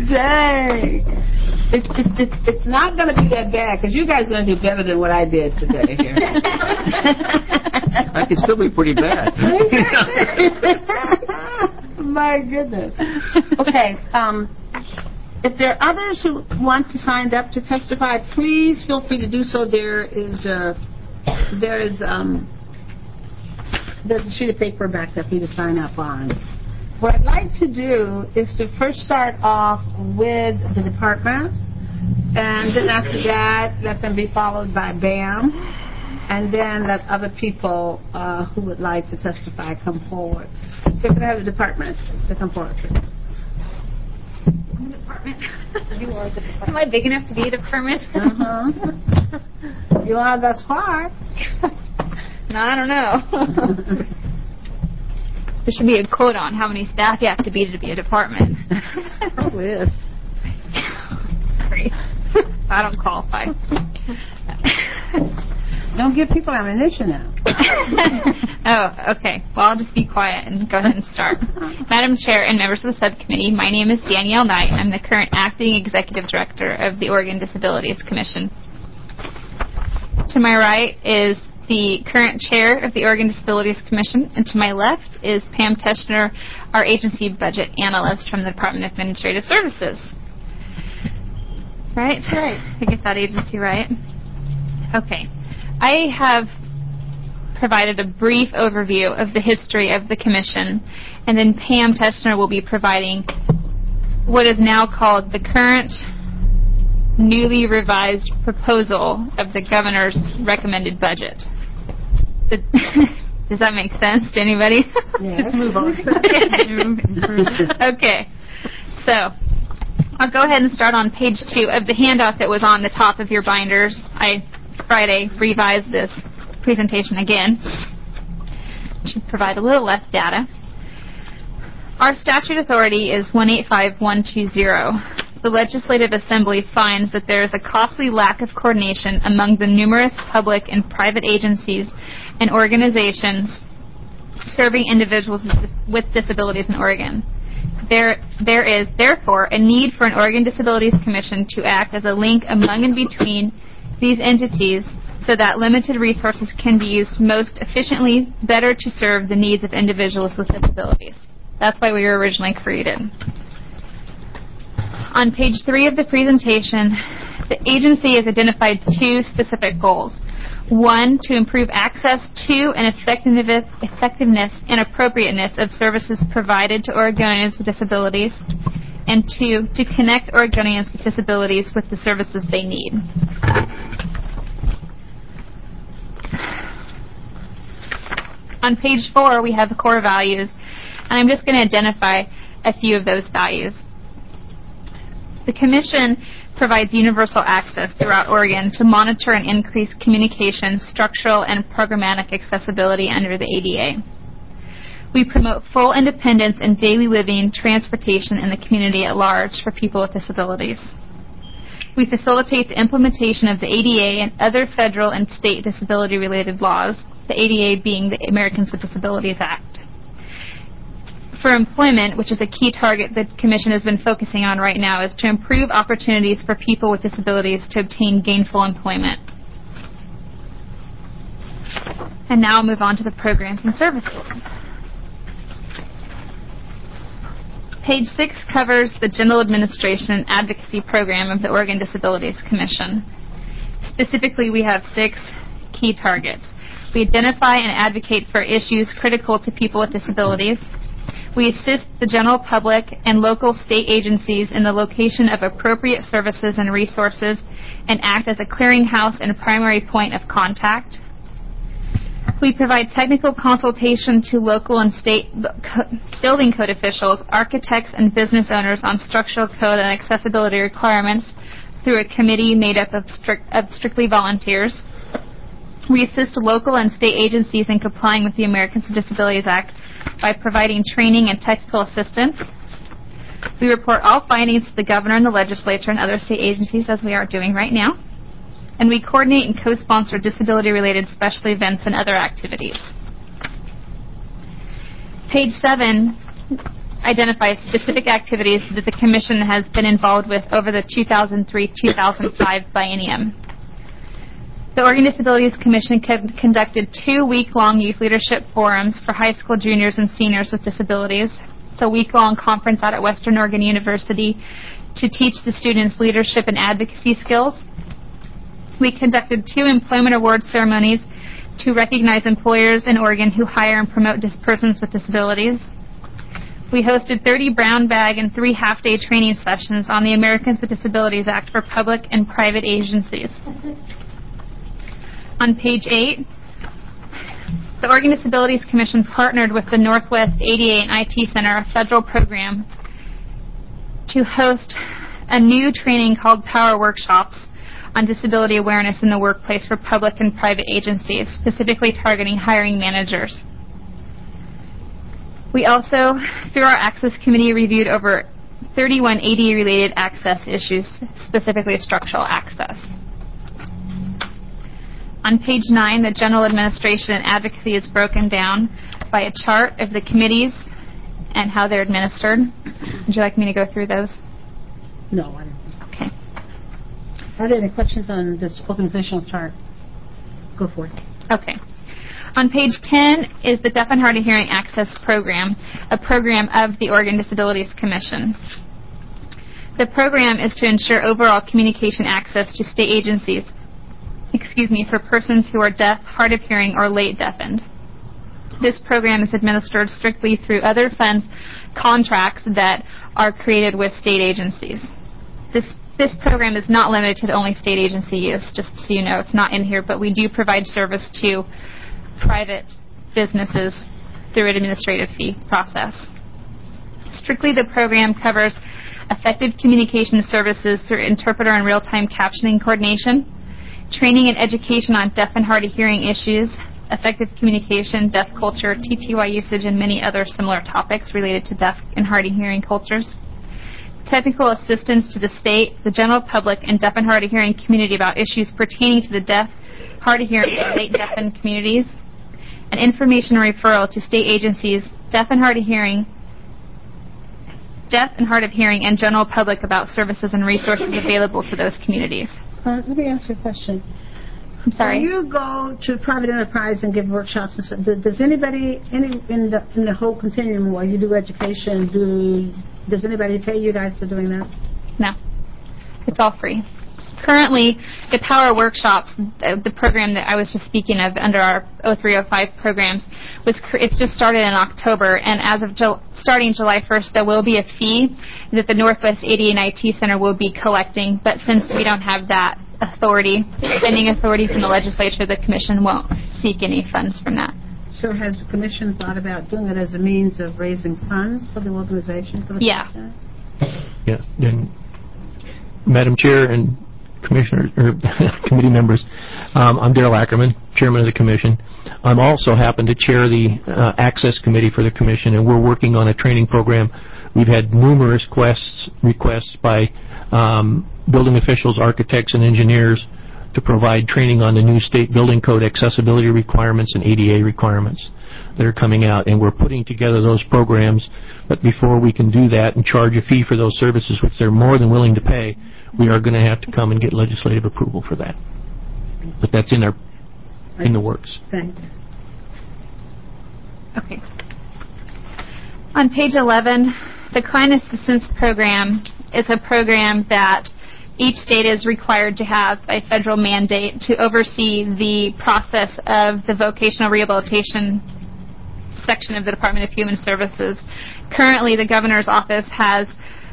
Dang. It's not going to be that bad because you guys are going to do better than what I did today here. I can still be pretty bad. My goodness. Okay. If there are others who want to sign up to testify, please feel free to do so. There's a sheet of paper back there for you to sign up on. What I'd like to do is to first start off with the department, and then after that, let them be followed by BAM, and then let other people who would like to testify come forward. So if we have the department to come forward, please. Department. You are the department. Am I big enough to be a department? You are thus far. No, I don't know. There should be a quote on how many staff you have to be a department. Probably is. Great. I don't qualify. Don't give people ammunition now. Oh, okay. Well, I'll just be quiet and go ahead and start. Madam Chair and members of the subcommittee, my name is Danielle Knight. I'm the current acting executive director of the Oregon Disabilities Commission. To my right is the current chair of the Oregon Disabilities Commission, and to my left is Pam Teschner, our agency budget analyst from the Department of Administrative Services. Right? Right. I get that agency right. Okay. I have provided a brief overview of the history of the commission, and then Pam Teschner will be providing what is now called the current newly revised proposal of the governor's recommended budget. Does that make sense to anybody? Yes. Just move on. Okay. So I'll go ahead and start on page 2 of the handout that was on the top of your binders. I Friday revised this presentation again. It should provide a little less data. Our statute authority is 185120. The Legislative Assembly finds that there is a costly lack of coordination among the numerous public and private agencies and organizations serving individuals with disabilities in Oregon. There is, therefore, a need for an Oregon Disabilities Commission to act as a link among and between these entities so that limited resources can be used most efficiently, better to serve the needs of individuals with disabilities. That's why we were originally created. On page 3 of the presentation, the agency has identified 2 specific goals. 1, to improve access to and effectiveness and appropriateness of services provided to Oregonians with disabilities, and 2, to connect Oregonians with disabilities with the services they need. On page 4, we have the core values, and I'm just going to identify a few of those values. The Commission provides universal access throughout Oregon to monitor and increase communication, structural, and programmatic accessibility under the ADA. We promote full independence in daily living, transportation, and the community at large for people with disabilities. We facilitate the implementation of the ADA and other federal and state disability-related laws, the ADA being the Americans with Disabilities Act. For employment, which is a key target the Commission has been focusing on right now, is to improve opportunities for people with disabilities to obtain gainful employment. And now I'll move on to the programs and services. Page 6 covers the General Administration and Advocacy Program of the Oregon Disabilities Commission. Specifically, we have 6 key targets. We identify and advocate for issues critical to people with disabilities. We assist the general public and local state agencies in the location of appropriate services and resources and act as a clearinghouse and primary point of contact. We provide technical consultation to local and state building code officials, architects, and business owners on structural code and accessibility requirements through a committee made up of strictly volunteers. We assist local and state agencies in complying with the Americans with Disabilities Act by providing training and technical assistance. We report all findings to the governor and the legislature and other state agencies, as we are doing right now. And we coordinate and co-sponsor disability-related special events and other activities. Page 7 identifies specific activities that the Commission has been involved with over the 2003-2005 biennium. The Oregon Disabilities Commission conducted 2 week-long youth leadership forums for high school juniors and seniors with disabilities. It's a week-long conference out at Western Oregon University to teach the students leadership and advocacy skills. We conducted 2 employment award ceremonies to recognize employers in Oregon who hire and promote persons with disabilities. We hosted 30 brown bag and 3 half-day training sessions on the Americans with Disabilities Act for public and private agencies. On page 8, the Oregon Disabilities Commission partnered with the Northwest ADA and IT Center, a federal program, to host a new training called Power Workshops on disability awareness in the workplace for public and private agencies, specifically targeting hiring managers. We also, through our Access Committee, reviewed over 31 ADA-related access issues, specifically structural access. On page 9, the general administration and advocacy is broken down by a chart of the committees and how they're administered. Would you like me to go through those? No, I don't. Okay. Are there any questions on this organizational chart? Go for it. Okay. On page 10 is the Deaf and Hard of Hearing Access Program, a program of the Oregon Disabilities Commission. The program is to ensure overall communication access to state agencies, for persons who are deaf, hard of hearing, or late deafened. This program is administered strictly through other funds contracts that are created with state agencies. This program is not limited to only state agency use, just so you know. It's not in here, but we do provide service to private businesses through an administrative fee process. Strictly, the program covers effective communication services through interpreter and real-time captioning coordination, training and education on deaf and hard of hearing issues, effective communication, deaf culture, TTY usage, and many other similar topics related to deaf and hard of hearing cultures. Technical assistance to the state, the general public, and deaf and hard of hearing community about issues pertaining to the deaf, hard of hearing, and late deafened communities. And information referral to state agencies, deaf and hard of hearing, and general public about services and resources available to those communities. Let me ask you a question. I'm sorry. When you go to private enterprise and give workshops and stuff, does anybody in the whole continuum where you do education, does anybody pay you guys for doing that? No. It's all free. Currently, the Power Workshops, the program that I was just speaking of under our 0305 programs, it's just started in October, and as of starting July 1st, there will be a fee that the Northwest ADA and IT Center will be collecting, but since we don't have that authority, pending authority from the legislature, the Commission won't seek any funds from that. So has the Commission thought about doing it as a means of raising funds for the organization? For the Yeah. Yeah. Then, Madam Chair and Commissioner or committee members, I'm Darrell Ackerman, Chairman of the Commission. I'm also happen to chair the Access Committee for the Commission, and we're working on a training program. We've had numerous requests by building officials, architects, and engineers to provide training on the new state building code accessibility requirements and ADA requirements that are coming out, and we're putting together those programs. But before we can do that and charge a fee for those services, which they're more than willing to pay, we are going to have to come and get legislative approval for that. But that's in the works. Thanks. Okay. On page 11, the Client Assistance Program is a program that each state is required to have a federal mandate to oversee the process of the vocational rehabilitation section of the Department of Human Services. Currently, the Governor's Office has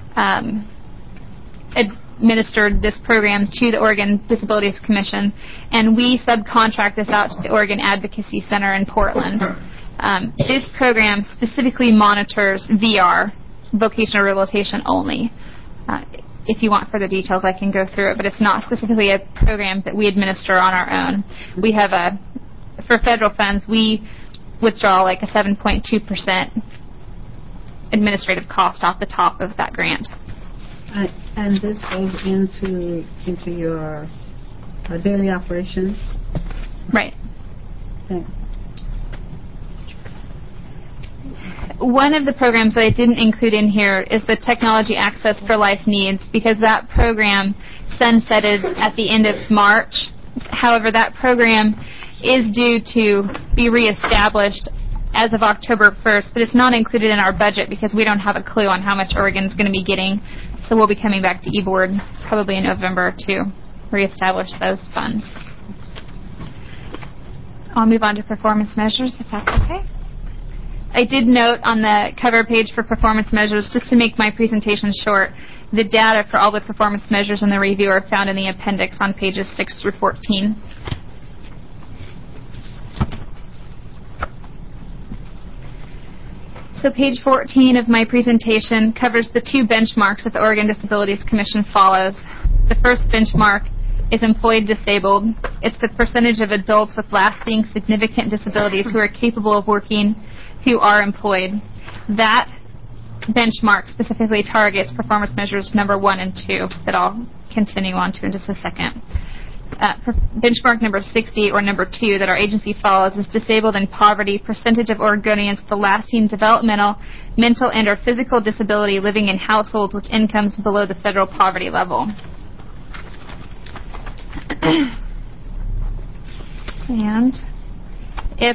administered this program to the Oregon Disabilities Commission, and we subcontract this out to the Oregon Advocacy Center in Portland. This program specifically monitors VR, vocational rehabilitation only. If you want further details, I can go through it, but it's not specifically a program that we administer on our own. We have for federal funds, we withdraw like a 7.2% administrative cost off the top of that grant. And this goes into your daily operations? Right. Thanks. One of the programs that I didn't include in here is the Technology Access for Life Needs, because that program sunsetted at the end of March. However, that program is due to be reestablished as of October 1st, but it's not included in our budget because we don't have a clue on how much Oregon's going to be getting. So we'll be coming back to eBoard probably in November to reestablish those funds. I'll move on to performance measures, if that's okay. I did note on the cover page for performance measures, just to make my presentation short, the data for all the performance measures in the review are found in the appendix on pages 6 through 14. So page 14 of my presentation covers the two benchmarks that the Oregon Disabilities Commission follows. The first benchmark is employed disabled. It's the percentage of adults with lasting significant disabilities who are capable of working who are employed. That benchmark specifically targets performance measures number 1 and 2 that I'll continue on to in just a second. Benchmark number 60, or number 2, that our agency follows is disabled in poverty, percentage of Oregonians with a lasting developmental, mental, and or physical disability living in households with incomes below the federal poverty level. And if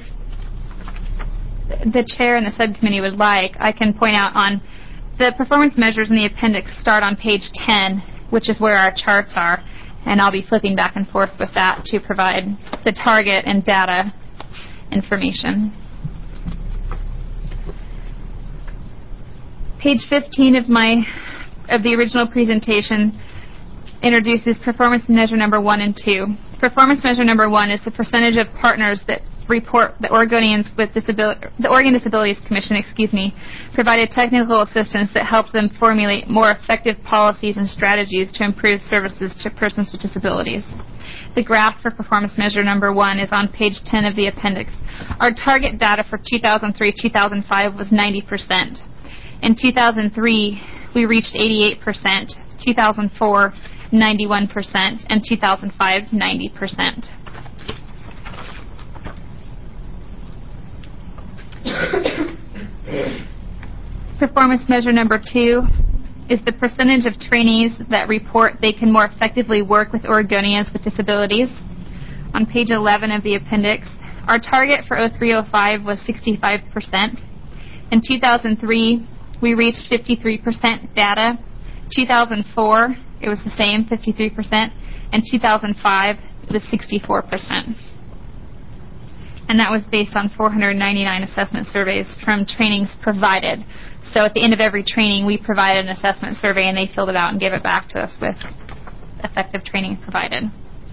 the chair and the subcommittee would like, I can point out on the performance measures in the appendix start on page 10, which is where our charts are. And I'll be flipping back and forth with that to provide the target and data information. Page 15 of the original presentation introduces performance measure number 1 and 2. Performance measure number 1 is the percentage of partners that report the Oregon Disabilities Commission, provided technical assistance that helped them formulate more effective policies and strategies to improve services to persons with disabilities. The graph for performance measure number 1 is on page 10 of the appendix. Our target data for 2003-2005 was 90%. In 2003, we reached 88%, 2004, 91%, and 2005, 90%. Performance measure number 2 is the percentage of trainees that report they can more effectively work with Oregonians with disabilities. On page 11 of the appendix, our target for 03-05 was 65%. In 2003, we reached 53% data. 2004, it was the same, 53%. And 2005, it was 64%. And that was based on 499 assessment surveys from trainings provided. So at the end of every training, we provided an assessment survey, and they filled it out and gave it back to us with effective training provided.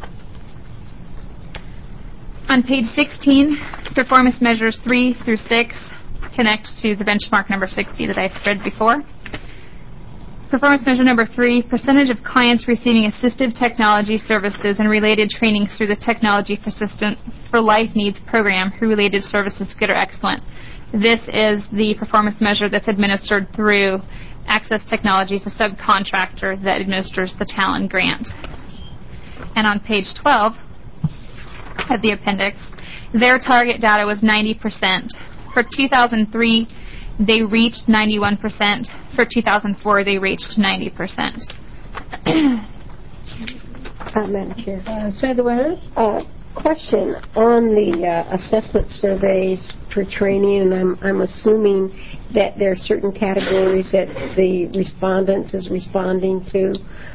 On page 16, performance measures 3 through 6 connect to the benchmark number 60 that I spread before. Performance measure number 3, percentage of clients receiving assistive technology services and related trainings through the Technology for Life Needs program who related services good or excellent. This is the performance measure that's administered through Access Technologies, a subcontractor that administers the Talon grant. And on page 12 of the appendix, their target data was 90%. For 2003, they reached 91%. For 2004, they reached 90%. Madam Chair. Senator Winters? Question on the assessment surveys for training, and I'm assuming that there are certain categories that the respondents is responding to.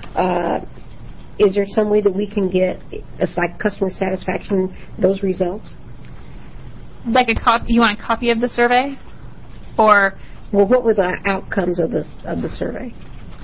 Is there some way that we can get, it's like customer satisfaction, those results? Like a copy? You want a copy of the survey, or? Well, what were the outcomes of the survey?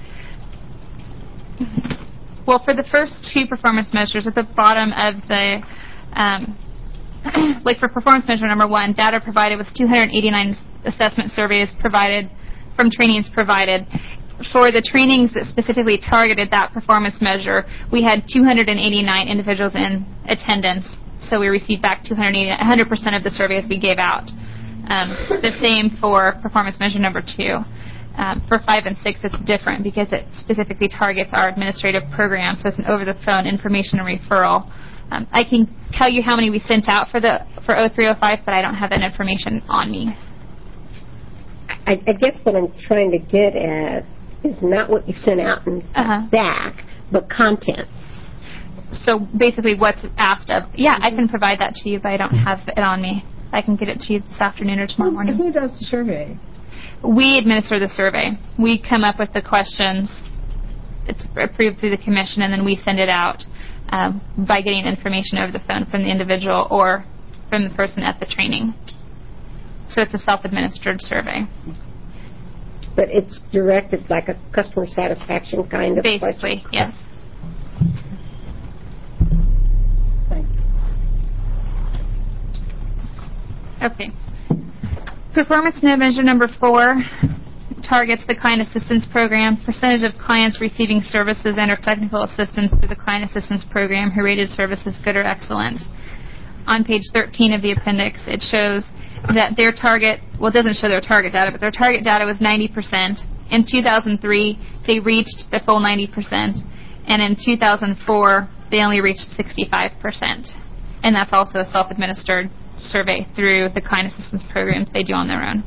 Well, for the first 2 performance measures, at the bottom of the, like for performance measure number 1, data provided was 289 assessment surveys provided from trainings provided. For the trainings that specifically targeted that performance measure, we had 289 individuals in attendance. So we received back 100% of the surveys we gave out. The same for performance measure number 2. For 5 and 6, it's different because it specifically targets our administrative program, so it's an over-the-phone information and referral. I can tell you how many we sent out for 03-05, but I don't have that information on me. I guess what I'm trying to get at is not what you sent out and back, but content. So basically what's asked of. Yeah, I can provide that to you, but I don't have it on me. I can get it to you this afternoon or tomorrow morning. Who does the survey? We administer the survey. We come up with the questions. It's approved through the commission, and then we send it out by getting information over the phone from the individual or from the person at the training. So it's a self-administered survey. But it's directed like a customer satisfaction kind of Basically, question. yes. Okay. Performance measure number 4 targets the Client Assistance Program, percentage of clients receiving services and or technical assistance through the Client Assistance Program who rated services good or excellent. On page 13 of the appendix, it shows that their target, well, it doesn't show their target data, but their target data was 90%. In 2003, they reached the full 90%, and in 2004, they only reached 65%. And that's also a self-administered survey through the Client Assistance Program they do on their own.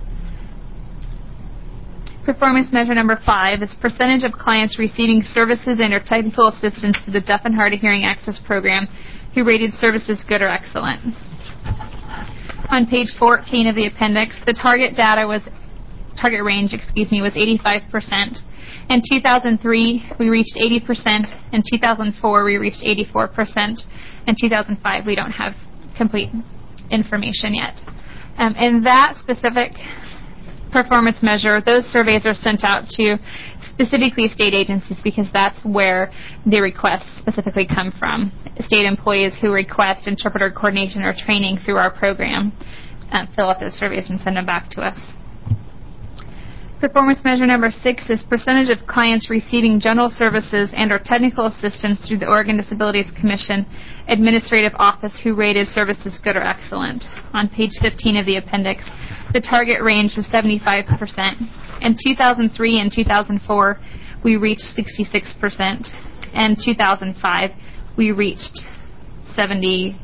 Performance measure number 5 is percentage of clients receiving services and or technical assistance through the Deaf and Hard of Hearing Access Program who rated services good or excellent. On page 14 of the appendix, the target range was 85%. In 2003, we reached 80%. In 2004, we reached 84%. In 2005, we don't have complete information yet. In that specific performance measure, those surveys are sent out to specifically state agencies because that's where the requests specifically come from. State employees who request interpreter coordination or training through our program fill out those surveys and send them back to us. Performance measure number 6 is percentage of clients receiving general services and or technical assistance through the Oregon Disabilities Commission Administrative Office who rated services good or excellent. On page 15 of the appendix, the target range was 75%. In 2003 and 2004, we reached 66%. In 2005, we reached 74%.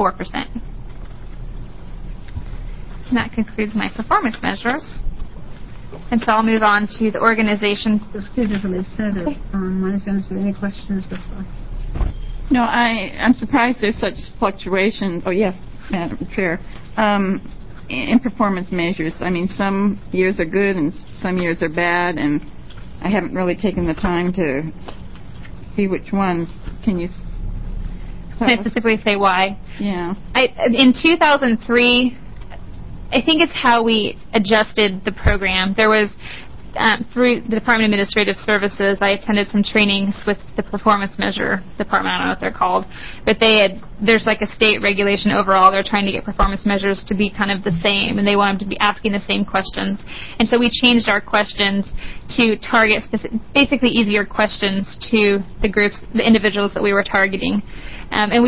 And that concludes my performance measures. And so I'll move on to the organization. Excuse me for the Senator. Any questions this far? No, I'm surprised there's such fluctuations. Oh, yes, Madam Chair. In performance measures, I mean, some years are good and some years are bad, and I haven't really taken the time to see which ones. Can you Can I specifically say why? Yeah. In 2003, I think it's how we adjusted the program. There was, through the Department of Administrative Services, I attended some trainings with the performance measure department. I don't know what they're called. But there's like a state regulation overall. They're trying to get performance measures to be kind of the same, and they want them to be asking the same questions. And so we changed our questions to target basically easier questions to the groups, the individuals that we were targeting. And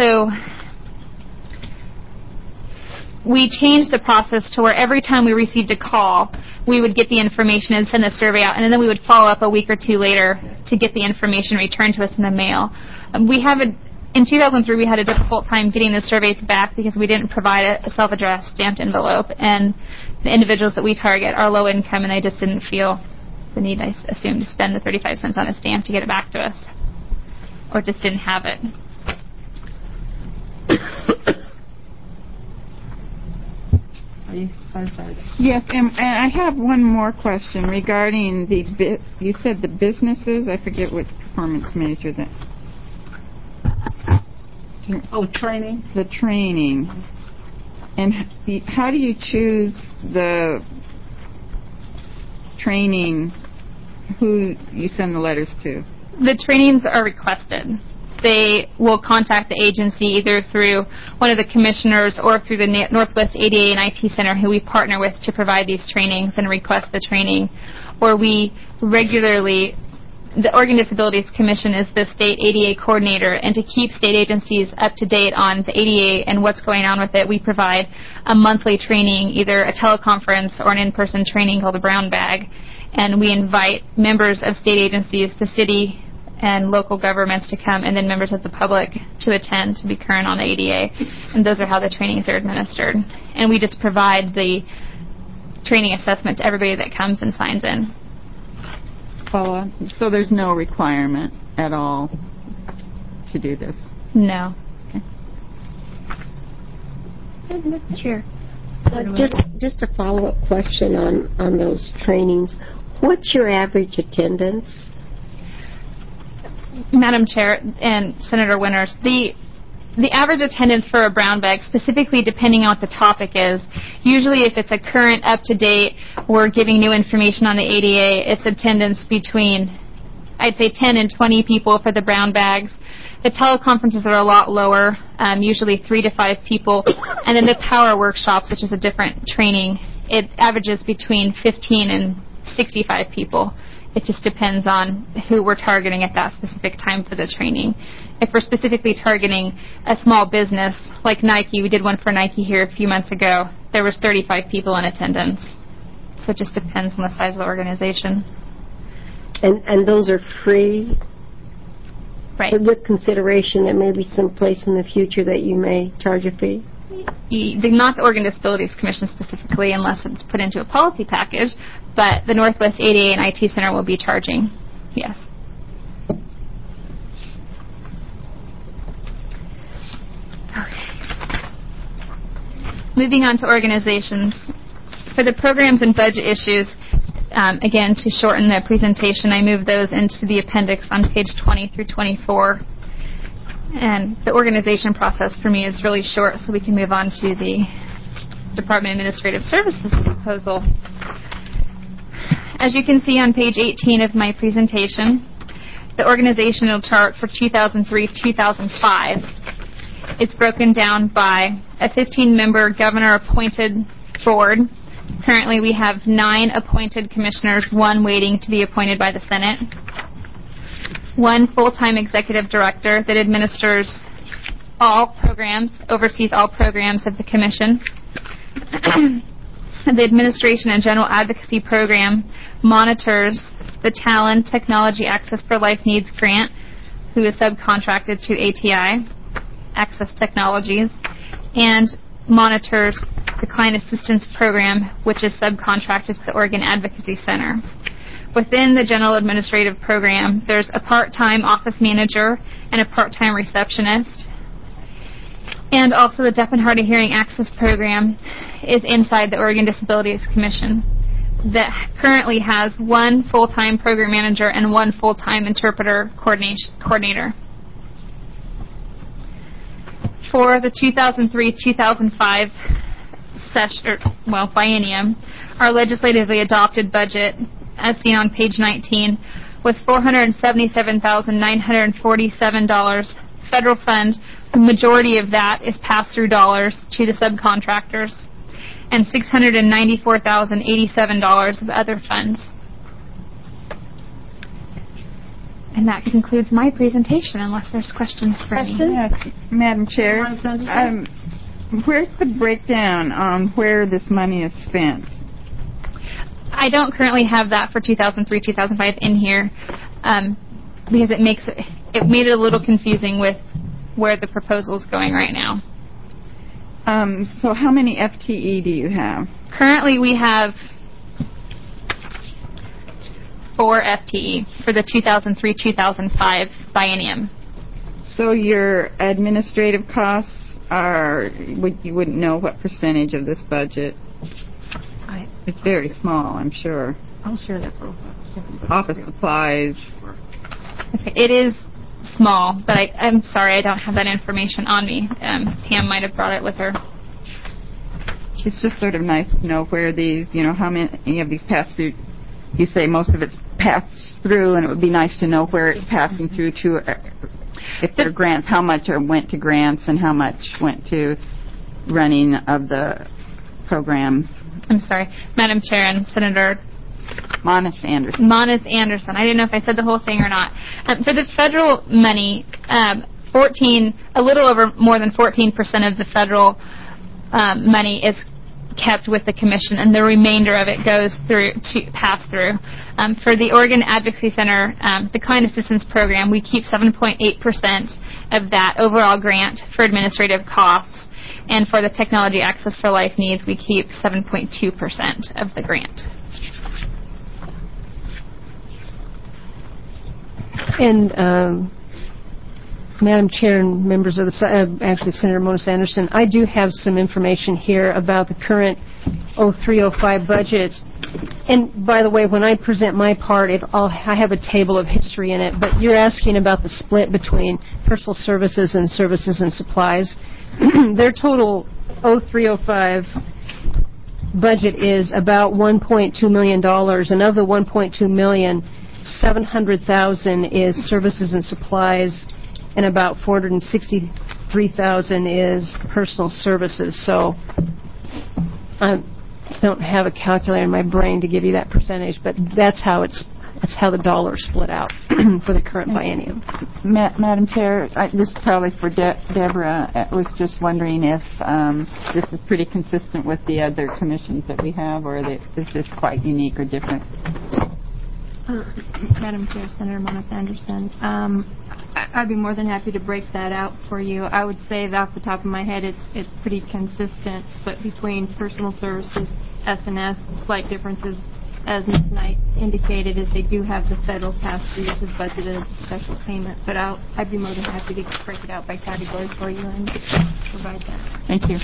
we changed the process to where every time we received a call, we would get the information and send the survey out, and then we would follow up a week or two later to get the information returned to us in the mail. In 2003, we had a difficult time getting the surveys back because we didn't provide a self-addressed stamped envelope, and the individuals that we target are low income, and they just didn't feel the need, I assume, to spend the 35 cents on a stamp to get it back to us, or just didn't have it. Yes, and I have one more question regarding you said the businesses. I forget what performance measure that. Oh, training. The training. And how do you choose the training, who you send the letters to? The trainings are requested. They will contact the agency either through one of the commissioners or through the Northwest ADA and IT Center, who we partner with to provide these trainings and request the training. Or we regularly, the Oregon Disabilities Commission is the state ADA coordinator, and to keep state agencies up to date on the ADA and what's going on with it, we provide a monthly training, either a teleconference or an in-person training called the Brown Bag. And we invite members of state agencies, the city and local governments to come, and then members of the public to attend to be current on the ADA. And those are how the trainings are administered. And we just provide the training assessment to everybody that comes and signs in. Paula, so there's no requirement at all to do this? No. Chair. Just a follow-up question on those trainings. What's your average attendance? Madam Chair and Senator Winters, the average attendance for a brown bag, specifically depending on what the topic is, usually if it's a current, up-to-date, we're giving new information on the ADA, it's attendance between, I'd say, 10 and 20 people for the brown bags. The teleconferences are a lot lower, usually 3 to 5 people. And then the power workshops, which is a different training, it averages between 15 and 65 people. It just depends on who we're targeting at that specific time for the training. If we're specifically targeting a small business like Nike, we did one for Nike here a few months ago, there was 35 people in attendance. So it just depends on the size of the organization. And those are free? Right. With consideration that maybe someplace in the future that you may charge a fee? Not the Oregon Disabilities Commission specifically, unless it's put into a policy package, but the Northwest ADA and IT Center will be charging, yes. Okay. Moving on to organizations. For the programs and budget issues, again, to shorten the presentation, I moved those into the appendix on page 20 through 24. And the organization process for me is really short, so we can move on to the Department of Administrative Services proposal. As you can see on page 18 of my presentation, the organizational chart for 2003-2005 is broken down by a 15-member governor-appointed board. Currently, we have 9 appointed commissioners, 1 waiting to be appointed by the Senate. 1 full-time executive director that administers all programs, oversees all programs of the commission. The Administration and General Advocacy Program monitors the Talon Technology Access for Life Needs Grant, who is subcontracted to ATI, Access Technologies, and monitors the Client Assistance Program, which is subcontracted to the Oregon Advocacy Center. Within the General Administrative Program, there's a part-time office manager and a part-time receptionist. And also the Deaf and Hard of Hearing Access Program is inside the Oregon Disabilities Commission that currently has 1 full-time program manager and 1 full-time interpreter coordinator. For the 2003-2005 biennium, our legislatively adopted budget, as seen on page 19, with $477,947 federal fund. The majority of that is pass-through dollars to the subcontractors, and $694,087 of other funds. And that concludes my presentation, unless there's questions for me. Yes, Madam Chair. Where's the breakdown on where this money is spent? I don't currently have that for 2003-2005 in here because it made it a little confusing with where the proposal is going right now. So how many FTE do you have? Currently, we have 4 FTE for the 2003-2005 biennium. So your administrative costs are, you wouldn't know what percentage of this budget? It's very small, I'm sure. I'll share that for Office supplies. Okay, it is small, but I'm sorry I don't have that information on me. Pam might have brought it with her. It's just sort of nice to know where these, how many of these pass through. You say most of it's passed through, and it would be nice to know where it's passing through to. If there are grants, how much went to grants and how much went to running of the program. I'm sorry, Madam Chair and Senator Monis Anderson. I didn't know if I said the whole thing or not. For the federal money, a little over more than 14% of the federal money is kept with the commission, and the remainder of it goes through to pass through. For the Oregon Advocacy Center, the Client Assistance Program, we keep 7.8% of that overall grant for administrative costs, And for the Technology Access for Life needs, we keep 7.2% of the grant. And Madam Chair and members of the, actually Senator Mona Sanderson, I do have some information here about the current 03-05 budget. And by the way, when I present my part, I have a table of history in it, but you're asking about the split between personal services and services and supplies. Their total 03-05 budget is about $1.2 million, and of the $1.2 million, $700,000 is services and supplies, and about $463,000 is personal services. So I don't have a calculator in my brain to give you that percentage, but that's how the dollars split out for the current biennium. Madam Chair, this is probably for Deborah. I was just wondering if this is pretty consistent with the other commissions that we have, or is this quite unique or different? Madam Chair, Senator Mona Sanderson, I'd be more than happy to break that out for you. I would say that off the top of my head, it's pretty consistent, but between personal services, S&S, slight differences, as Ms. Knight indicated, is they do have the federal pass-through, which is budgeted as a special payment. But I'd be more than happy to break it out by category for you and provide that. Thank you.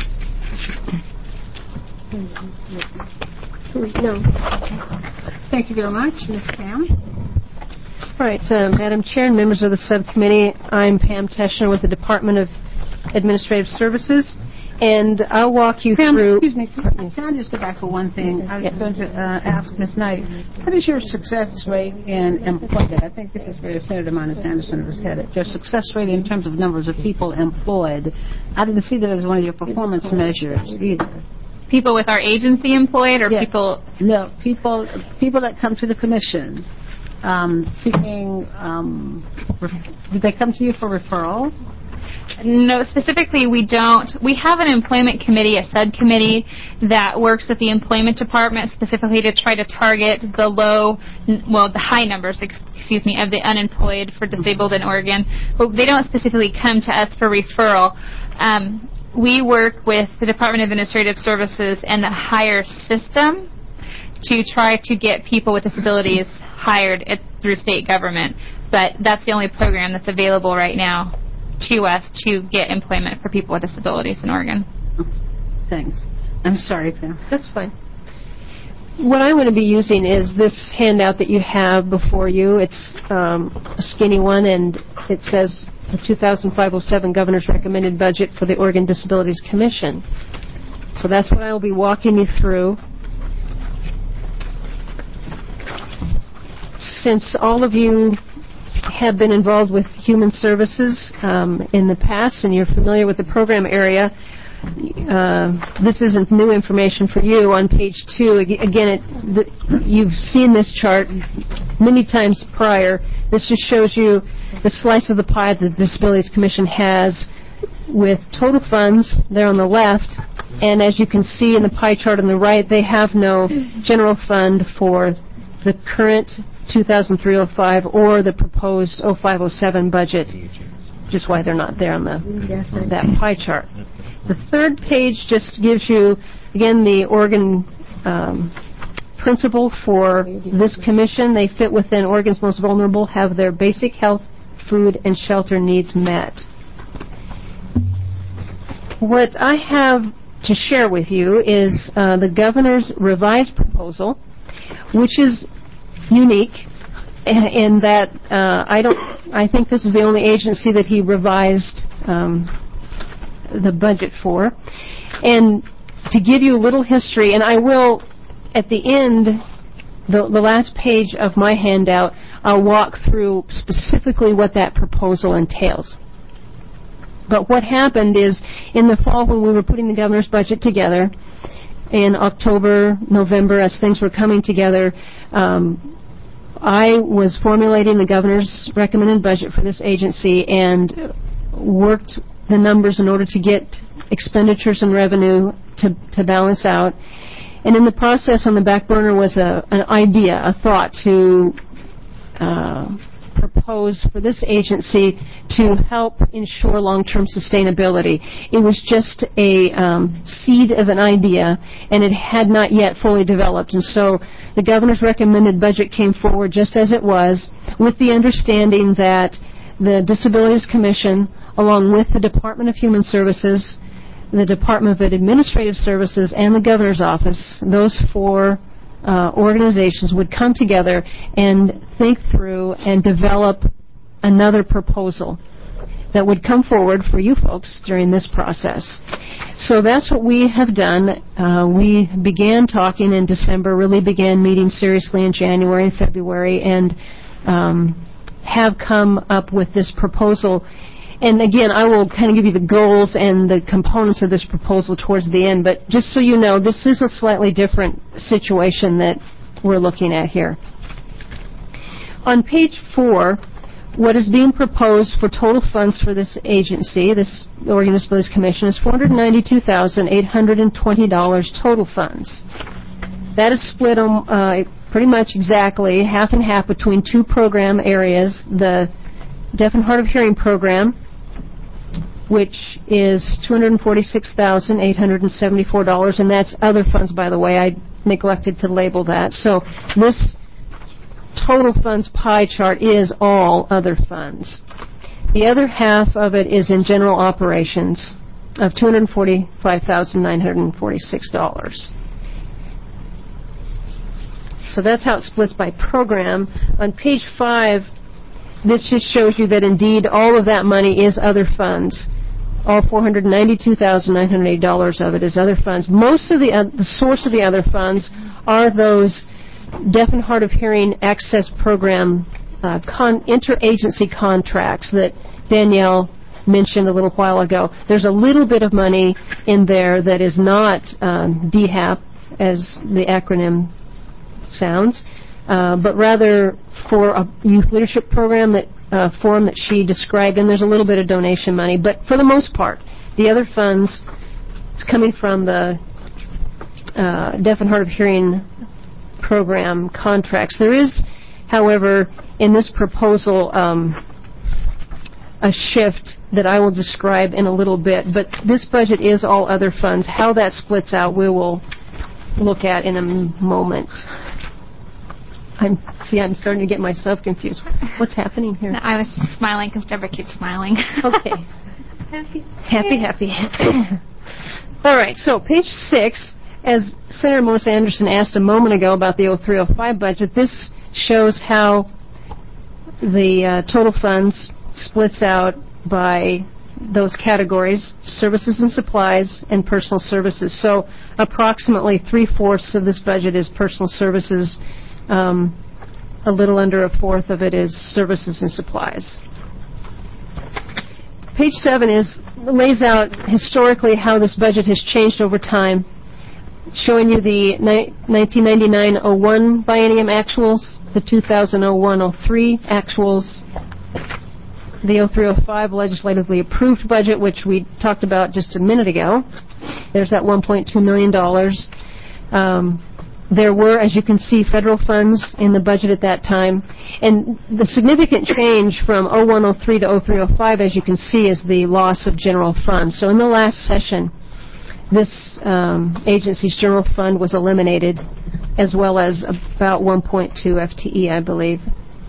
No. Thank you very much, Ms. Pam. All right, Madam Chair and members of the subcommittee, I'm Pam Teschner with the Department of Administrative Services, and I'll walk you Pam, through... excuse me, can I just go back for one thing? I was going to ask Ms. Knight, what is your success rate in employment? I think this is where Senator Mona Sanderson was headed. Your success rate in terms of numbers of people employed. I didn't see that as one of your performance measures either. People with our agency employed, or people? No, people that come to the commission seeking. Did they come to you for referral? No, specifically we don't. We have an employment committee, a subcommittee, that works with the employment department specifically to try to target the the high numbers, of the unemployed for disabled in Oregon. But they don't specifically come to us for referral. We work with the Department of Administrative Services and the hire system to try to get people with disabilities hired through state government. But that's the only program that's available right now to us to get employment for people with disabilities in Oregon. Thanks. I'm sorry, Pam. That's fine. What I'm going to be using is this handout that you have before you. It's a skinny one, and it says the 2005-07 Governor's Recommended Budget for the Oregon Disabilities Commission. So that's what I will be walking you through. Since all of you have been involved with human services in the past and you're familiar with the program area, this isn't new information for you. On page 2, again, you've seen this chart many times prior. This just shows you the slice of the pie that the Disabilities Commission has with total funds there on the left, and as you can see in the pie chart on the right, they have no general fund for the current 2003-05 or the proposed 05-07 budget, which is why they're not there on that pie chart. The third page just gives you, again, the Oregon principle for this commission. They fit within Oregon's most vulnerable, have their basic health, food, and shelter needs met. What I have to share with you is the governor's revised proposal, which is unique in that I think this is the only agency that he revised the budget for. And to give you a little history, and I will, at the end, the last page of my handout, I'll walk through specifically what that proposal entails. But what happened is, in the fall when we were putting the governor's budget together, in October, November, as things were coming together, I was formulating the governor's recommended budget for this agency and worked the numbers in order to get expenditures and revenue to balance out. And in the process, on the back burner was an idea, a thought to proposed for this agency to help ensure long-term sustainability. It was just a seed of an idea, and it had not yet fully developed. And so the governor's recommended budget came forward just as it was, with the understanding that the Disabilities Commission, along with the Department of Human Services, the Department of Administrative Services, and the governor's office, those four organizations would come together and think through and develop another proposal that would come forward for you folks during this process. So that's what we have done. We began talking in December, really began meeting seriously in January and February, and have come up with this proposal. And again, I will kind of give you the goals and the components of this proposal towards the end, but just so you know, this is a slightly different situation that we're looking at here. On page 4, what is being proposed for total funds for this agency, this Oregon Disabilities Commission, is $492,820 total funds. That is split pretty much exactly half and half between two program areas, the Deaf and Hard of Hearing program, which is $246,874, and that's other funds, by the way. I neglected to label that. So this total funds pie chart is all other funds. The other half of it is in general operations of $245,946. So that's how it splits by program. On page 5, this just shows you that indeed all of that money is other funds. All $492,980 of it is other funds. Most of the source of the other funds are those Deaf and Hard of Hearing Access Program interagency contracts that Danielle mentioned a little while ago. There's a little bit of money in there that is not DHAP, as the acronym sounds, but rather for a youth leadership program forum that she described, and there's a little bit of donation money. But for the most part, the other funds, it's coming from the Deaf and Hard of Hearing program contracts. There is, however, in this proposal, a shift that I will describe in a little bit, but this budget is all other funds. How that splits out, we will look at in a moment. I'm starting to get myself confused. What's happening here? No, I was smiling because Deborah keeps smiling. Okay. Happy. All right, so page 6, as Senator Melissa Anderson asked a moment ago about the 0305 budget, this shows how the total funds splits out by those categories, services and supplies and personal services. So approximately 3/4 of this budget is personal services. A little under 1/4 of it is services and supplies. Page 7 lays out historically how this budget has changed over time, showing you the 1999-01 biennium actuals, the 2001-03 actuals, the 0305 legislatively approved budget, which we talked about just a minute ago. There's that $1.2 million. There were, as you can see, federal funds in the budget at that time. And the significant change from 0103 to 0305, as you can see, is the loss of general funds. So in the last session, this agency's general fund was eliminated, as well as about 1.2 FTE, I believe.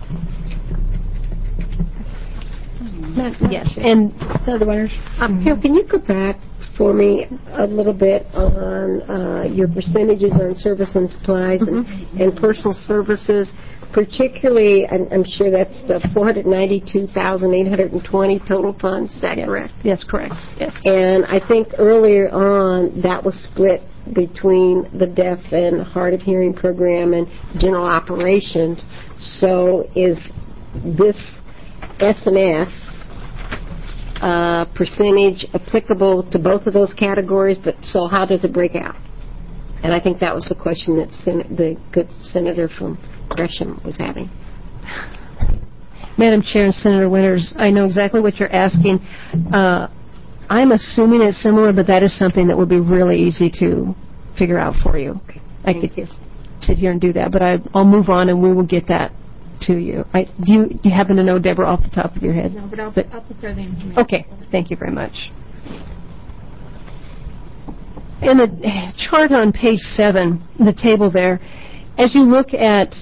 Yes, and Senator Winters, Carol, can you go back for me a little bit on your percentages on service and supplies and personal services, particularly, I'm sure that's the $492,820 total funds, is that correct? Yes, correct. Yes. And I think earlier on that was split between the Deaf and Hard of Hearing program and general operations. So is this S&S percentage applicable to both of those categories, but so how does it break out? And I think that was the question that the good senator from Gresham was having. Madam Chair and Senator Winters, I know exactly what you're asking. I'm assuming it's similar, but that is something that would be really easy to figure out for you. Okay. I could sit here and do that, but I'll move on and we will get that to you. Do you happen to know, Deborah, off the top of your head? No, but I'll prepare the information. Okay, thank you very much. In the chart on page 7, the table there, as you look at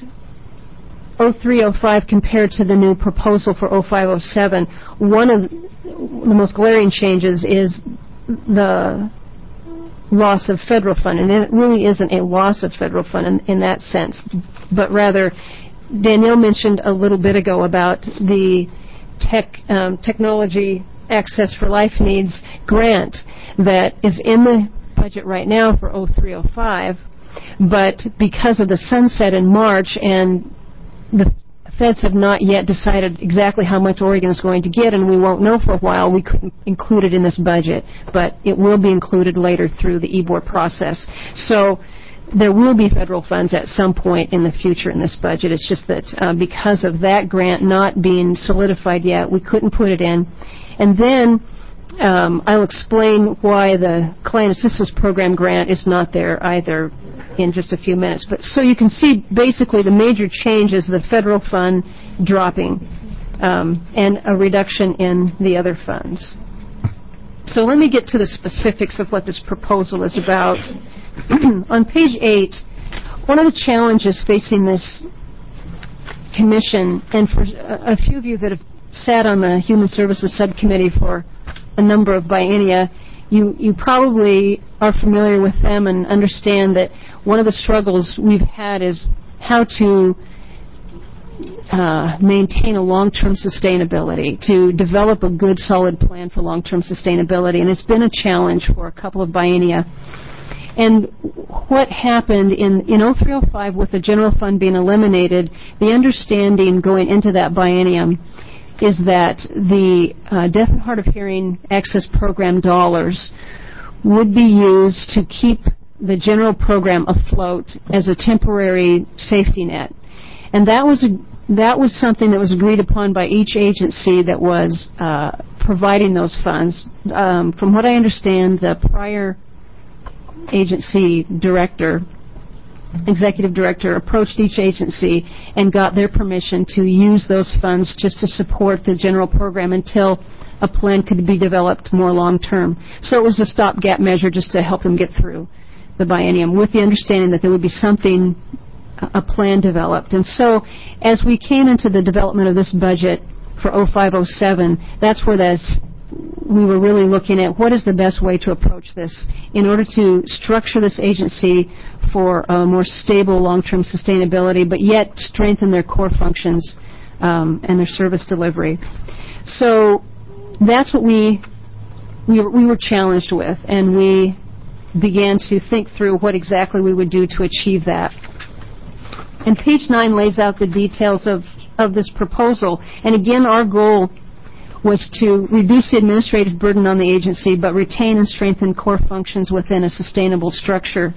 0305 compared to the new proposal for 0507, one of the most glaring changes is the loss of federal fund, and it really isn't a loss of federal fund in that sense, but rather Danielle mentioned a little bit ago about the technology access for life needs grant that is in the budget right now for 0305, but because of the sunset in March and the feds have not yet decided exactly how much Oregon is going to get, and we won't know for a while, we couldn't include it in this budget, but it will be included later through the EBOR process. So there will be federal funds at some point in the future in this budget. It's just that because of that grant not being solidified yet, we couldn't put it in. And then I'll explain why the Client Assistance Program grant is not there either in just a few minutes. But so you can see basically the major change is the federal fund dropping and a reduction in the other funds. So let me get to the specifics of what this proposal is about. On page 8, one of the challenges facing this commission, and for a few of you that have sat on the Human Services Subcommittee for a number of biennia, you probably are familiar with them and understand that one of the struggles we've had is how to maintain a long-term sustainability, to develop a good, solid plan for long-term sustainability. And it's been a challenge for a couple of biennia. And what happened in 0305 with the general fund being eliminated, the understanding going into that biennium is that the Deaf and Hard of Hearing Access Program dollars would be used to keep the general program afloat as a temporary safety net. And that was something that was agreed upon by each agency that was providing those funds. From what I understand, the prior agency director, executive director, approached each agency and got their permission to use those funds just to support the general program until a plan could be developed more long term. So it was a stopgap measure just to help them get through the biennium with the understanding that there would be something, a plan developed. And so as we came into the development of this budget for 0507, that's where we were really looking at what is the best way to approach this in order to structure this agency for a more stable long-term sustainability, but yet strengthen their core functions and their service delivery. So that's what we were challenged with, and we began to think through what exactly we would do to achieve that. And page 9 lays out the details of this proposal. And again, our goal was to reduce the administrative burden on the agency, but retain and strengthen core functions within a sustainable structure.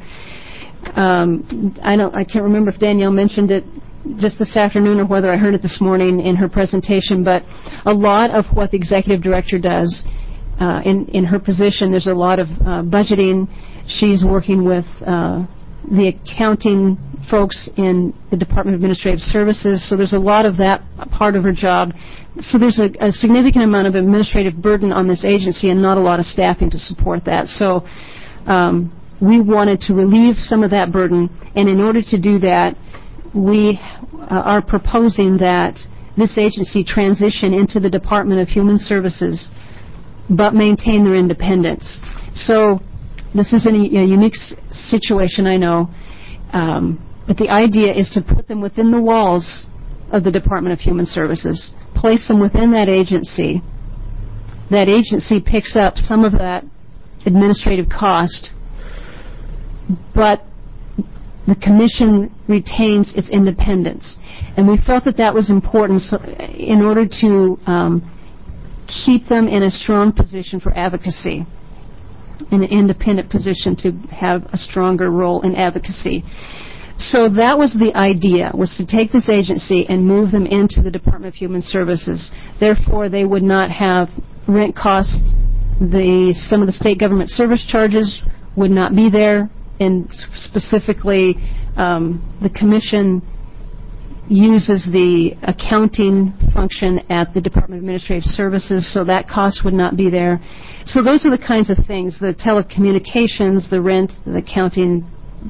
I can't remember if Danielle mentioned it just this afternoon or whether I heard it this morning in her presentation, but a lot of what the executive director does in her position, there's a lot of budgeting. She's working with the accounting folks in the Department of Administrative Services, so there's a lot of that part of her job. So there's a significant amount of administrative burden on this agency and not a lot of staffing to support that. So we wanted to relieve some of that burden, and in order to do that, we are proposing that this agency transition into the Department of Human Services, but maintain their independence. So this is a unique situation, I know, but the idea is to put them within the walls of the Department of Human Services, place them within that agency. That agency picks up some of that administrative cost, but the commission retains its independence. And we felt that that was important in order to keep them in a strong position for advocacy, in an independent position to have a stronger role in advocacy. So that was the idea, was to take this agency and move them into the Department of Human Services. Therefore, they would not have rent costs. Some of the state government service charges would not be there, and specifically the commission uses the accounting function at the Department of Administrative Services, so that cost would not be there. So those are the kinds of things, the telecommunications, the rent, the accounting,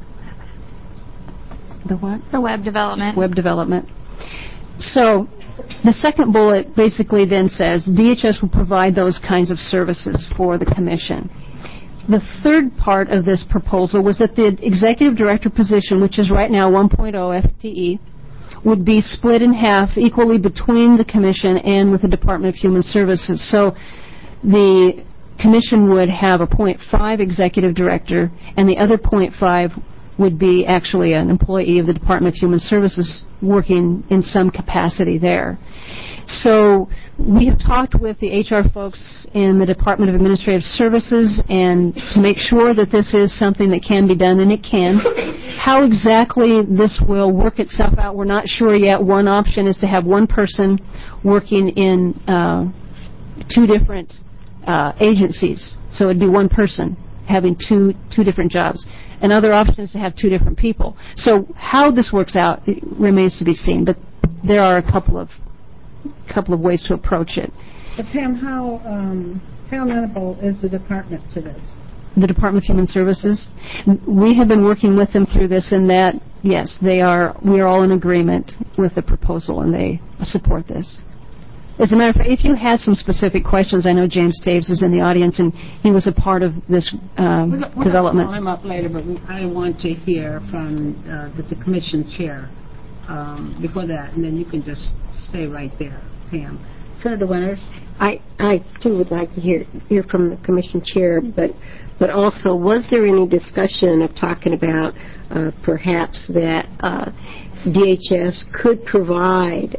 the what? The web development. Web development. So the second bullet basically then says DHS will provide those kinds of services for the Commission. The third part of this proposal was that the Executive Director position, which is right now 1.0 FTE, would be split in half equally between the Commission and with the Department of Human Services. So the Commission would have a 0.5 Executive Director, and the other 0.5 would be actually an employee of the Department of Human Services working in some capacity there. So we have talked with the HR folks in the Department of Administrative Services and to make sure that this is something that can be done, and it can. How exactly this will work itself out, we're not sure yet. One option is to have one person working in two different agencies. So it would be one person having two different jobs. Another option is to have two different people. So how this works out remains to be seen, but there are a couple of ways to approach it. But Pam, how amenable is the department to this? The Department of Human Services, we have been working with them through this, and that, yes, we are all in agreement with the proposal, and they support this. As a matter of fact, if you had some specific questions, I know James Taves is in the audience, and he was a part of this development. We'll call him up later, but I want to hear from the Commission Chair before that, and then you can just stay right there, Pam. Senator Winters? I too would like to hear from the Commission Chair, but also, was there any discussion of talking about perhaps that DHS could provide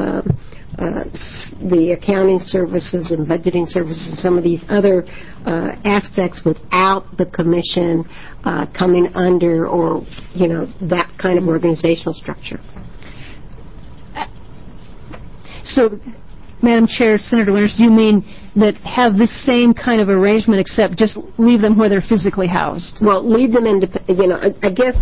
the accounting services and budgeting services and some of these other aspects without the Commission coming under, or, that kind of organizational structure? So, Madam Chair, Senator Winters, do you mean that have this same kind of arrangement except just leave them where they're physically housed? Well, leave them I guess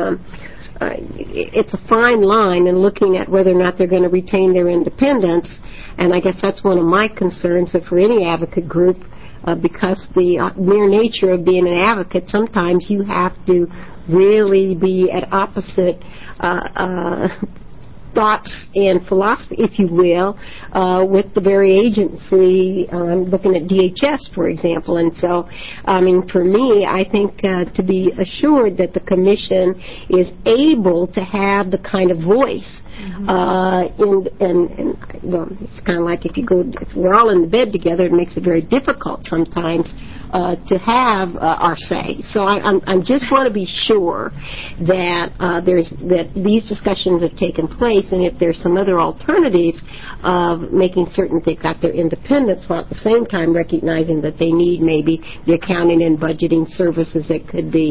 it's a fine line in looking at whether or not they're going to retain their independence, and I guess that's one of my concerns for any advocate group, because the mere nature of being an advocate, sometimes you have to really be at opposite thoughts and philosophy, if you will, with the very agency. Looking at DHS, for example. And so, for me, I think to be assured that the Commission is able to have the kind of voice, well, it's kind of like if we're all in the bed together, it makes it very difficult sometimes to have our say. So I just want to be sure that that these discussions have taken place, and if there's some other alternatives of making certain they've got their independence, while at the same time recognizing that they need maybe the accounting and budgeting services that could be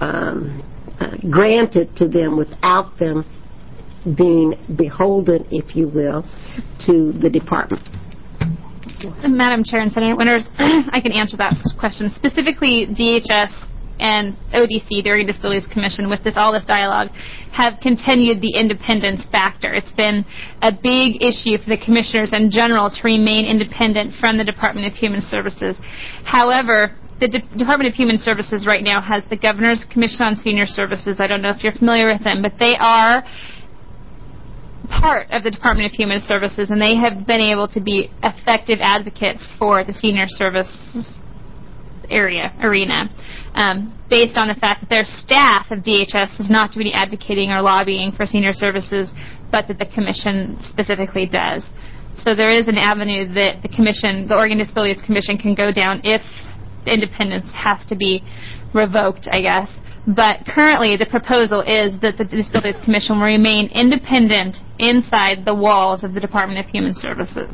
granted to them without them being beholden, if you will, to the department. Madam Chair and Senator Winters, I can answer that question. Specifically, DHS and ODC, the Oregon Disabilities Commission, with all this dialogue, have continued the independence factor. It's been a big issue for the commissioners in general to remain independent from the Department of Human Services. However, the Department of Human Services right now has the Governor's Commission on Senior Services. I don't know if you're familiar with them, but they are part of the Department of Human Services, and they have been able to be effective advocates for the senior services arena, based on the fact that their staff of DHS is not to be advocating or lobbying for senior services, but that the Commission specifically does. So there is an avenue that the Oregon Disabilities Commission, can go down if the independence has to be revoked, I guess. But currently, the proposal is that the Disabilities Commission will remain independent inside the walls of the Department of Human Services.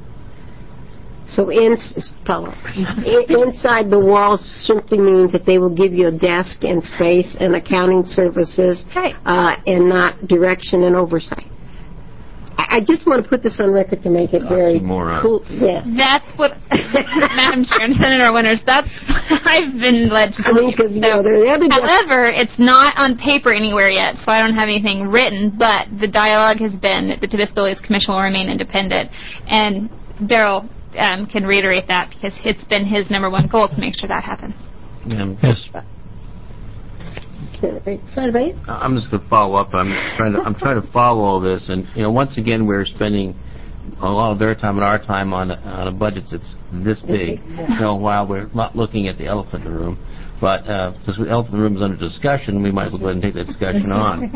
So inside the walls simply means that they will give you a desk and space and accounting services, right, and not direction and oversight. I just want to put this on record to make it very Oxymoron. cool. Yeah. That's what, Madam Chair and Senator Winters, that's what I've been led to believe. Because, you know, there are other However, it's not on paper anywhere yet, so I don't have anything written, but the dialogue has been that the Disabilities Commission will remain independent. And Daryl can reiterate that because it's been his number one goal to make sure that happens. Yes. Senator Bates? I'm just going to follow up. I'm trying to follow all this, and once again, we're spending a lot of their time and our time on a budget that's this big. While we're not looking at the elephant in the room, but because the elephant in the room is under discussion, we might as well go ahead and take that discussion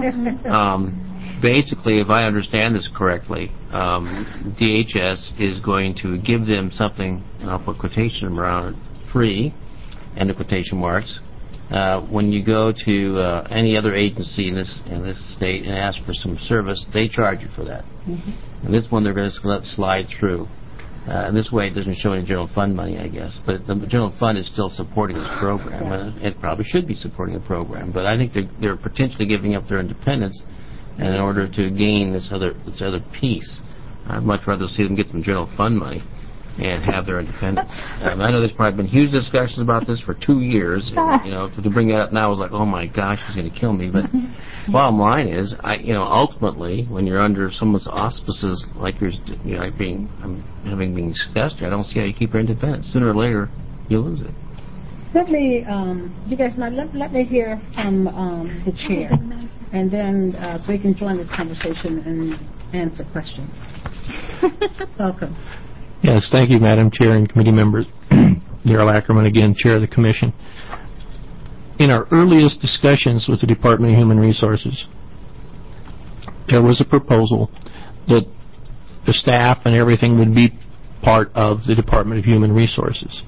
on. Basically, if I understand this correctly, DHS is going to give them something, and I'll put quotation around it, free, and the quotation marks. When you go to any other agency in this state and ask for some service, they charge you for that. And this one they're going to let slide through. And this way it doesn't show any general fund money, I guess. But the general fund is still supporting this program. And it probably should be supporting the program. But I think they're potentially giving up their independence in order to gain this other piece. I'd much rather see them get some general fund money and have their independence. I know there's probably been huge discussions about this for 2 years. And, to bring that up now is like, oh my gosh, he's going to kill me. But bottom line is, ultimately, when you're under someone's auspices like yours, having been discussed here, I don't see how you keep your independence. Sooner or later, you lose it. Let me, you guys mind, let me hear from the chair, and then so you can join this conversation and answer questions. Welcome. Yes, thank you, Madam Chair and committee members. Daryl Ackerman, again, Chair of the Commission. In our earliest discussions with the Department of Human Resources, there was a proposal that the staff and everything would be part of the Department of Human Resources.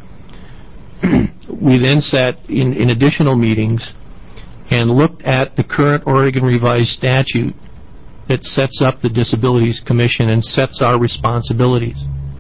We then sat in additional meetings and looked at the current Oregon Revised Statute that sets up the Disabilities Commission and sets our responsibilities.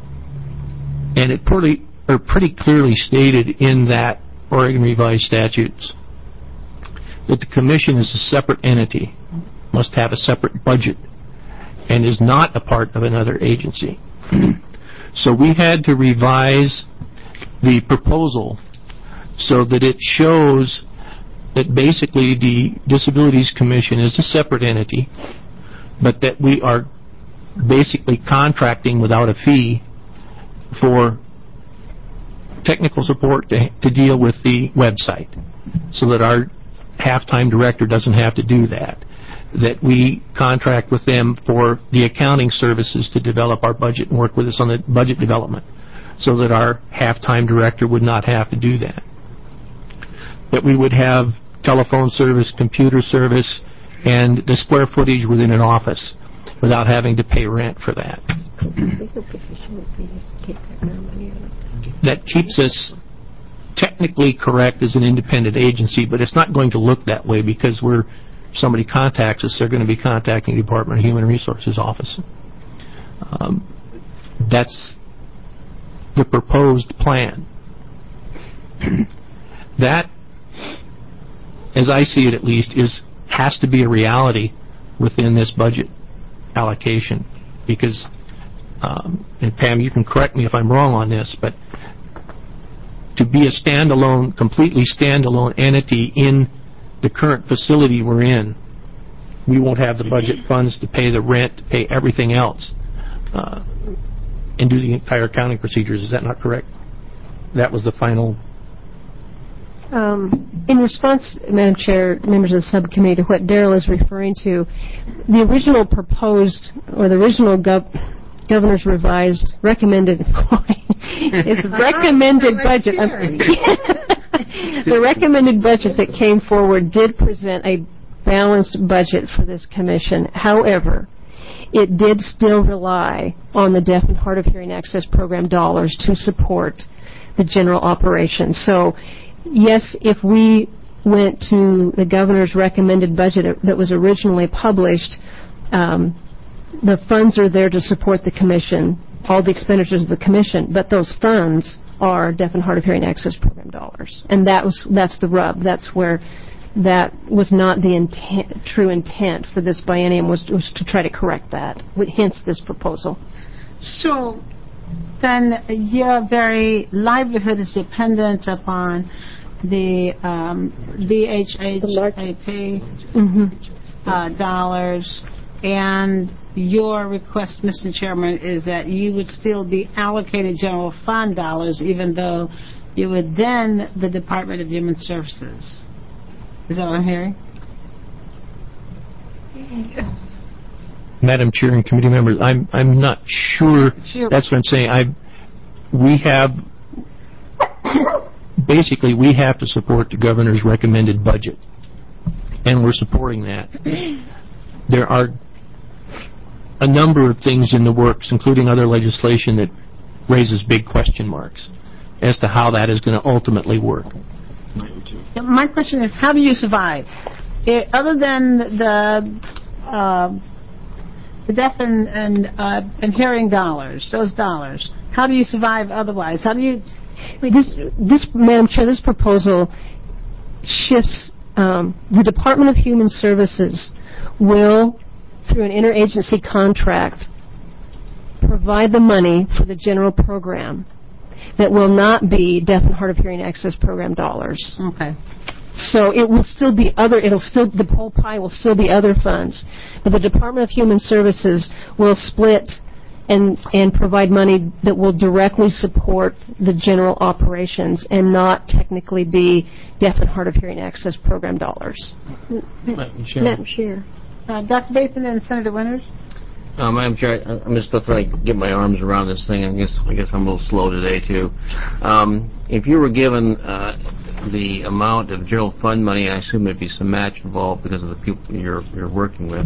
And it pretty clearly stated in that Oregon Revised Statutes that the Commission is a separate entity, must have a separate budget, and is not a part of another agency. So we had to revise the proposal so that it shows that basically the Disabilities Commission is a separate entity, but that we are basically contracting without a fee for technical support to deal with the website, so that our half-time director doesn't have to do that. That we contract with them for the accounting services to develop our budget and work with us on the budget development, so that our half-time director would not have to do that. That we would have telephone service, computer service, and the square footage within an office without having to pay rent for that. That keeps us technically correct as an independent agency, but it's not going to look that way because somebody contacts us, they're going to be contacting the Department of Human Resources office. That's the proposed plan. That, as I see it at least, has to be a reality within this budget allocation, because and Pam, you can correct me if I'm wrong on this, but to be a completely standalone entity in the current facility we're in, we won't have the budget funds to pay the rent, to pay everything else, and do the entire accounting procedures. Is that not correct? That was the final. In response, Madam Chair, members of the subcommittee, to what Daryl is referring to, the original proposed, or the original Governor's Revised recommended, it's recommended budget. The recommended budget that came forward did present a balanced budget for this commission. However, it did still rely on the Deaf and Hard of Hearing Access Program dollars to support the general operation. So, yes, if we went to the Governor's recommended budget that was originally published, the funds are there to support the Commission, all the expenditures of the Commission, but those funds are Deaf and Hard of Hearing Access Program dollars. And that's the rub. That's where that was not the true intent for this biennium, was to try to correct that, hence this proposal. So then your very livelihood is dependent upon the VHHAP dollars, and your request, Mr. Chairman, is that you would still be allocated general fund dollars, even though you were then the Department of Human Services. Is that what I'm hearing? Madam Chair and committee members, I'm not sure. That's what I'm saying. We have basically we have to support the governor's recommended budget, and we're supporting that. There are a number of things in the works, including other legislation that raises big question marks as to how that is going to ultimately work. My question is, how do you survive? Other than the deaf and hearing dollars, those dollars, how do you survive otherwise? How do you... Madam Chair, this proposal shifts. The Department of Human Services will, through an interagency contract, provide the money for the general program that will not be deaf and hard of hearing access program dollars. Okay. So it will still be the whole pie will still be other funds, but the Department of Human Services will split and provide money that will directly support the general operations and not technically be deaf and hard of hearing access program dollars. Madam Chair. Dr. Basin and Senator Winters? Madam Chair, I'm just still trying to get my arms around this thing. I guess I'm a little slow today, too. If you were given the amount of general fund money, I assume there'd be some match involved because of the people you're working with,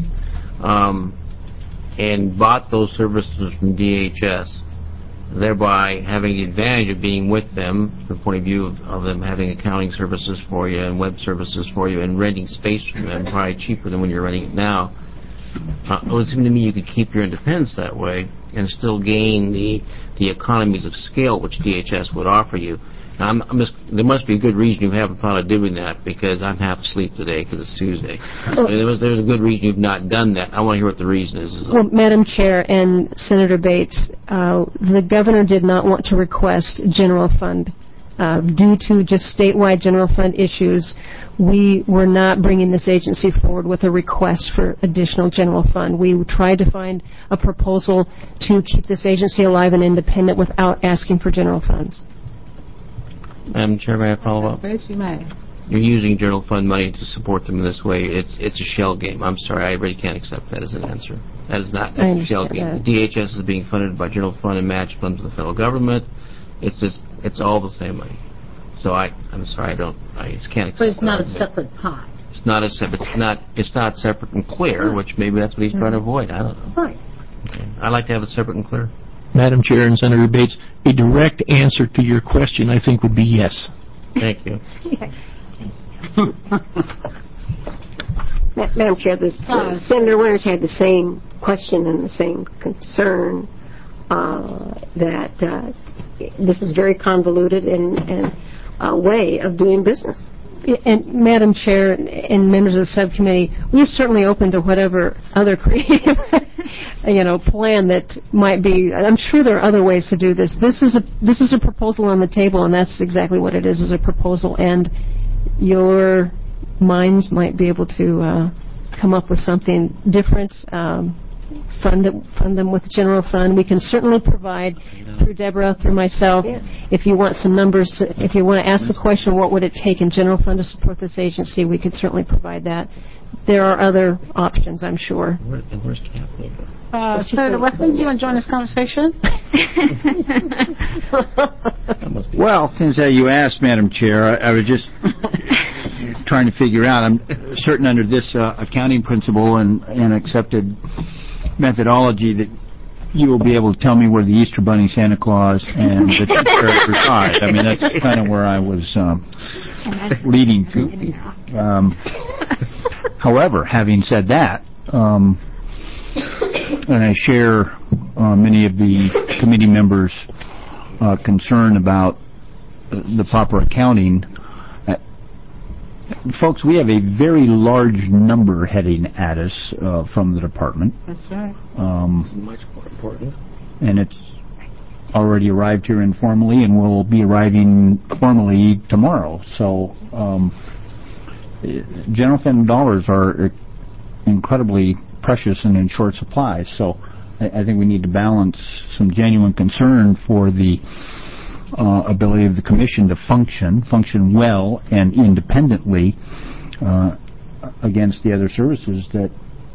and bought those services from DHS, thereby having the advantage of being with them from the point of view of them having accounting services for you and web services for you and renting space from them, probably cheaper than when you're renting it now. It would seem to me you could keep your independence that way and still gain the economies of scale which DHS would offer you. Now, there must be a good reason you haven't thought of doing that, because I'm half asleep today because it's Tuesday. There's a good reason you've not done that. I want to hear what the reason is. Well, Madam Chair and Senator Bates, the governor did not want to request general fund. Due to just statewide general fund issues, we were not bringing this agency forward with a request for additional general fund. We tried to find a proposal to keep this agency alive and independent without asking for general funds. Madam Chair, may I follow up? Yes, you may. You're using general fund money to support them in this way. It's a shell game. I'm sorry, I really can't accept that as an answer. That is not a shell game. That. DHS is being funded by general fund and match funds of the federal government. It's all the same money. So I'm sorry, I just can't accept. But it's not that. a separate pot. It's not separate and clear, which maybe that's what he's trying to avoid. I don't know. Right. Okay. I'd like to have it separate and clear. Madam Chair and Senator Bates, a direct answer to your question, I think, would be yes. Thank you. Madam Chair, Senator Winters had the same question and the same concern that this is very convoluted and a way of doing business. And Madam Chair and members of the subcommittee, we're certainly open to whatever other creative, plan that might be. I'm sure there are other ways to do this. This is a proposal on the table, and that's exactly what it is a proposal. And your minds might be able to come up with something different. Fund them with general fund. We can certainly provide through Deborah, through myself. Yeah. If you want some numbers, if you want to ask the question, what would it take in general fund to support this agency, we could certainly provide that. There are other options, I'm sure. Where's Kathleen? Senator Weston, do you want to join this conversation? Well, since you asked, Madam Chair, I was just trying to figure out. I'm certain under this accounting principle and accepted methodology that you will be able to tell me where the Easter Bunny, Santa Claus, and the Tooth Fairy reside. I mean, that's kind of where I was leading to. However, having said that, and I share many of the committee members' concern about the proper accounting, folks, we have a very large number heading at us from the department. That's right. Much more important. And it's already arrived here informally and will be arriving formally tomorrow. So general fund dollars are incredibly precious and in short supply. So I think we need to balance some genuine concern for the ability of the Commission to function well and independently against the other services that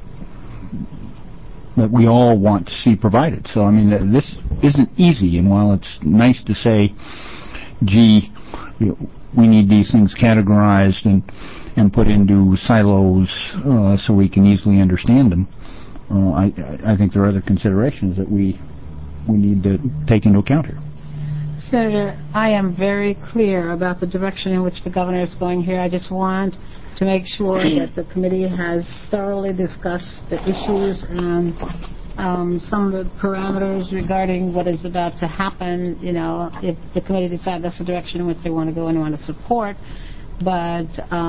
we all want to see provided. So, I mean, this isn't easy, and while it's nice to say, gee, we need these things categorized and put into silos so we can easily understand them, I think there are other considerations that we need to take into account here. Senator, I am very clear about the direction in which the governor is going here. I just want to make sure that the committee has thoroughly discussed the issues and some of the parameters regarding what is about to happen, you know, if the committee decides that's the direction in which they want to go and want to support. But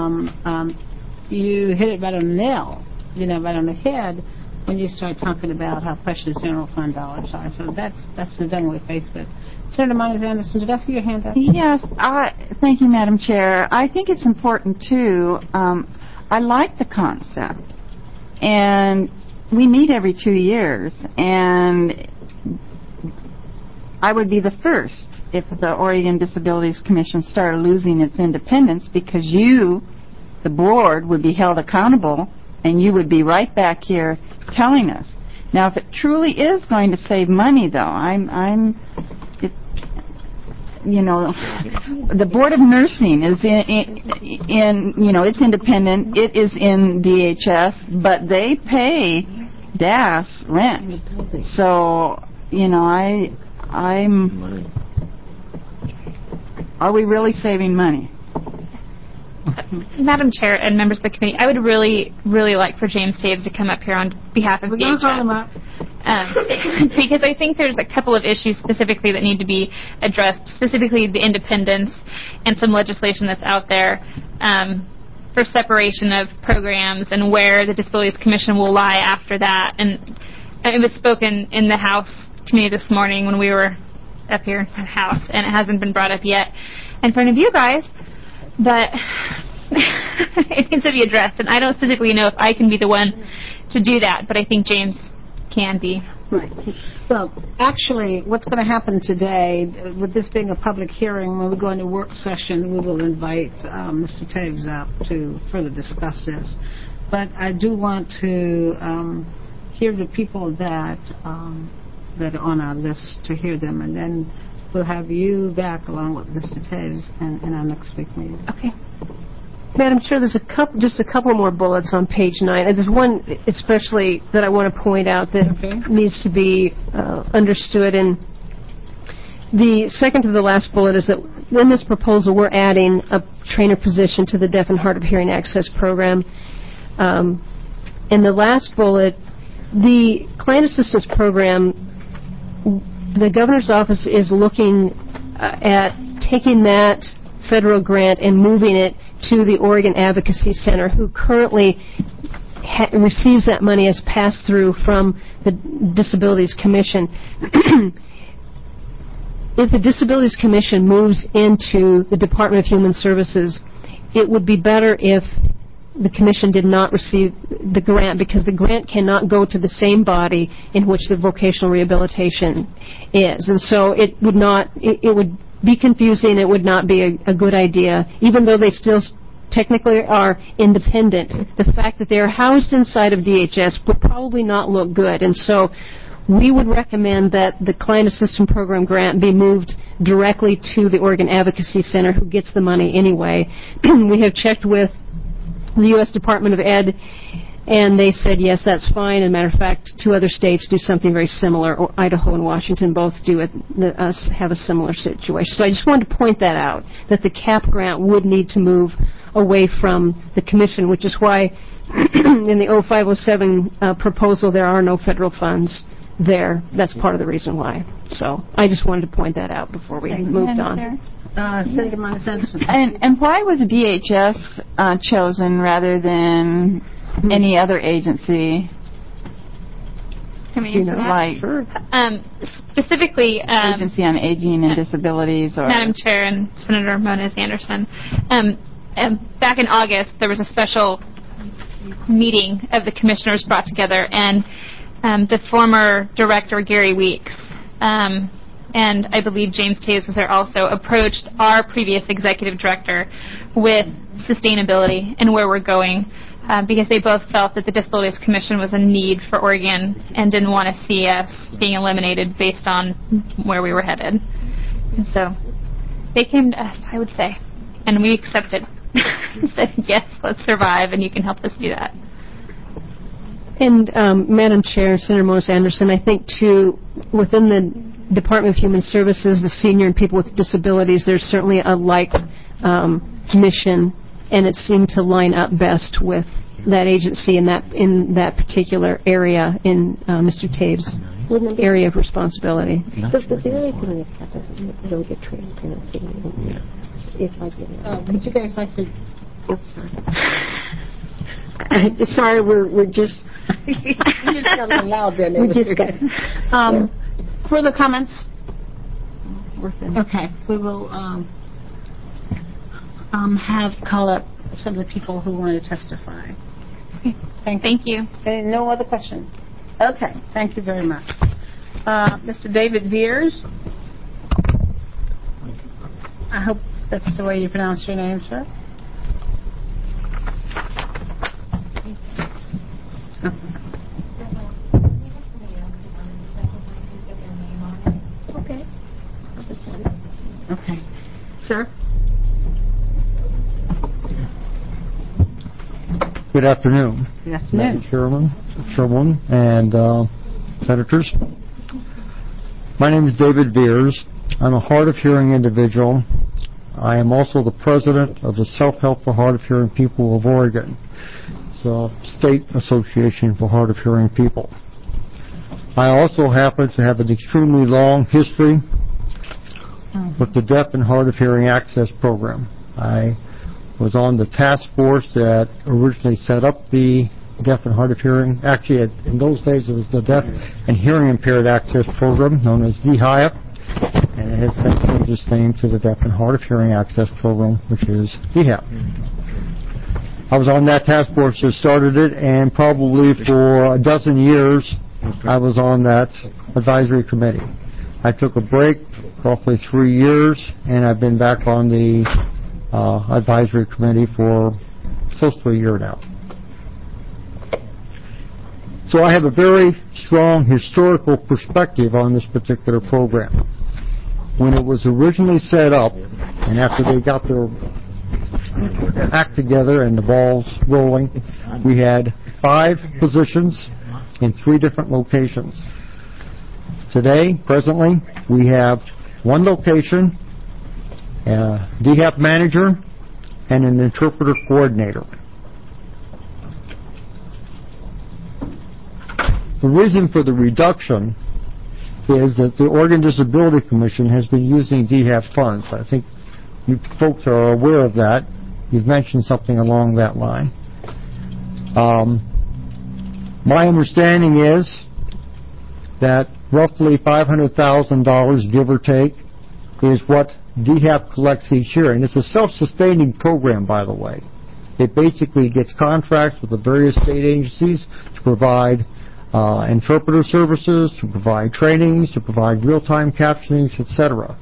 you hit it right on the nail, you know, right on the head when you start talking about how precious general fund dollars are. So that's the thing we're faced with. Senator Myers Anderson, did I see your hand up? Yes, thank you, Madam Chair. I think it's important, too. I like the concept. And we meet every 2 years. And I would be the first if the Oregon Disabilities Commission started losing its independence, because you, the board, would be held accountable and you would be right back here telling us. Now, if it truly is going to save money, though, you know, the Board of Nursing is in you know, it's independent. It is in DHS, but they pay DAS rent. So, you know, are we really saving money? Madam Chair and members of the committee, I would really, really like for James Taves to come up here on behalf of DHS. Call him up. Because I think there's a couple of issues specifically that need to be addressed, specifically the independence and some legislation that's out there for separation of programs and where the Disabilities Commission will lie after that. And it was spoken in the House committee this morning when we were up here in the House, and it hasn't been brought up yet in front of you guys. But it needs to be addressed, and I don't specifically know if I can be the one to do that, but I think James can be. Right. Well, actually, what's going to happen today, with this being a public hearing, when we go into work session, we will invite Mr. Taves up to further discuss this. But I do want to hear the people that are on our list, to hear them, and then we'll have you back along with Mr. Taves in our next week meeting. Okay. Madam Chair, there's just a couple more bullets on page 9. And there's one especially that I want to point out that needs to be understood. And the second to the last bullet is that in this proposal, we're adding a trainer position to the Deaf and Hard of Hearing Access Program. In the last bullet, the Client Assistance Program, the Governor's Office is looking at taking that federal grant and moving it to the Oregon Advocacy Center, who currently receives that money as pass-through from the Disabilities Commission. If the Disabilities Commission moves into the Department of Human Services, it would be better if the Commission did not receive the grant, because the grant cannot go to the same body in which the vocational rehabilitation is. And so it would be confusing. It would not be a good idea, even though they still technically are independent. The fact that they are housed inside of DHS would probably not look good. And so we would recommend that the Client Assistance Program grant be moved directly to the Oregon Advocacy Center, who gets the money anyway. We have checked with the U.S. Department of Ed, and they said, yes, that's fine. As a matter of fact, 2 other states do something very similar. Idaho and Washington both do it. Us have a similar situation. So I just wanted to point that out, that the CAP grant would need to move away from the Commission, which is why in the 0507 proposal there are no federal funds there. That's part of the reason why. So I just wanted to point that out before we moved on. Senator Miles Anderson. And why was DHS chosen rather than any other agency? Can we answer that? Like Specifically, Agency on Aging and Disabilities, or Madam Chair and Senator Moniz Anderson, back in August there was a special meeting of the commissioners brought together, and the former director Gary Weeks and I believe James Taves was there also, approached our previous executive director with sustainability and where we're going, because they both felt that the Disabilities Commission was a need for Oregon and didn't want to see us being eliminated based on where we were headed. And so they came to us, I would say, and we accepted. Said, yes, let's survive, and you can help us do that. And Madam Chair, Senator Moniz Anderson, I think too, within the Department of Human Services, the senior and people with disabilities, there's certainly a like mission, and it seemed to line up best with that agency in that particular area in Mr. Taves' area of responsibility. The only thing that happens is that they don't get transparency. It's like, would you guys like to? Oops, sorry. Sorry, we're just. You just got a little loud there. We just got. Further comments? Okay, we will call up some of the people who want to testify. Okay. Thank you. Okay, no other questions? Okay, thank you very much. Mr. David Veers. I hope that's the way you pronounce your name, sir. Okay. Okay. Sir? Good afternoon. Good afternoon. Chairman, and senators. My name is David Veers. I'm a hard of hearing individual. I am also the president of the Self-Help for Hard of Hearing People of Oregon. It's a state association for hard of hearing people. I also happen to have an extremely long history with the Deaf and Hard of Hearing Access Program. I was on the task force that originally set up the Deaf and Hard of Hearing. Actually, in those days, it was the Deaf and Hearing Impaired Access Program, known as DHIAP, and it has since changed its name to the Deaf and Hard of Hearing Access Program, which is DHAP. I was on that task force that started it, and probably for a dozen years, I was on that advisory committee. I took a break, roughly 3 years, and I've been back on the advisory committee for close to a year now. So I have a very strong historical perspective on this particular program. When it was originally set up, and after they got their act together and the balls rolling, we had 5 positions in 3 different locations. Today, presently, we have 1 location, a DHAP manager, and an interpreter coordinator. The reason for the reduction is that the Oregon Disability Commission has been using DHAP funds. I think you folks are aware of that. You've mentioned something along that line. My understanding is that roughly $500,000, give or take, is what DHAP collects each year. And it's a self-sustaining program, by the way. It basically gets contracts with the various state agencies to provide interpreter services, to provide trainings, to provide real-time captionings, etc.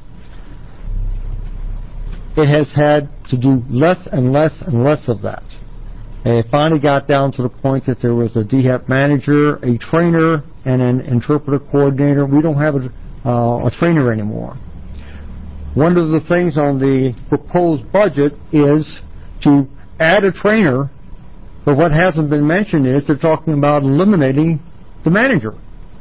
It has had to do less and less and less of that. And it finally got down to the point that there was a DHAP manager, a trainer, and an interpreter coordinator. We don't have a trainer anymore. One of the things on the proposed budget is to add a trainer, but what hasn't been mentioned is they're talking about eliminating the manager.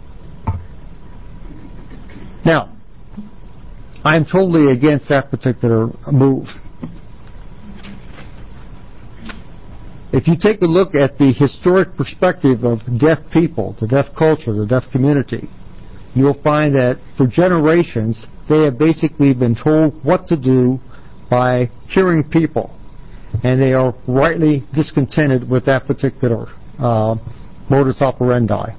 Now, I'm totally against that particular move. If you take a look at the historic perspective of deaf people, the deaf culture, the deaf community, you'll find that for generations they have basically been told what to do by hearing people, and they are rightly discontented with that particular modus operandi.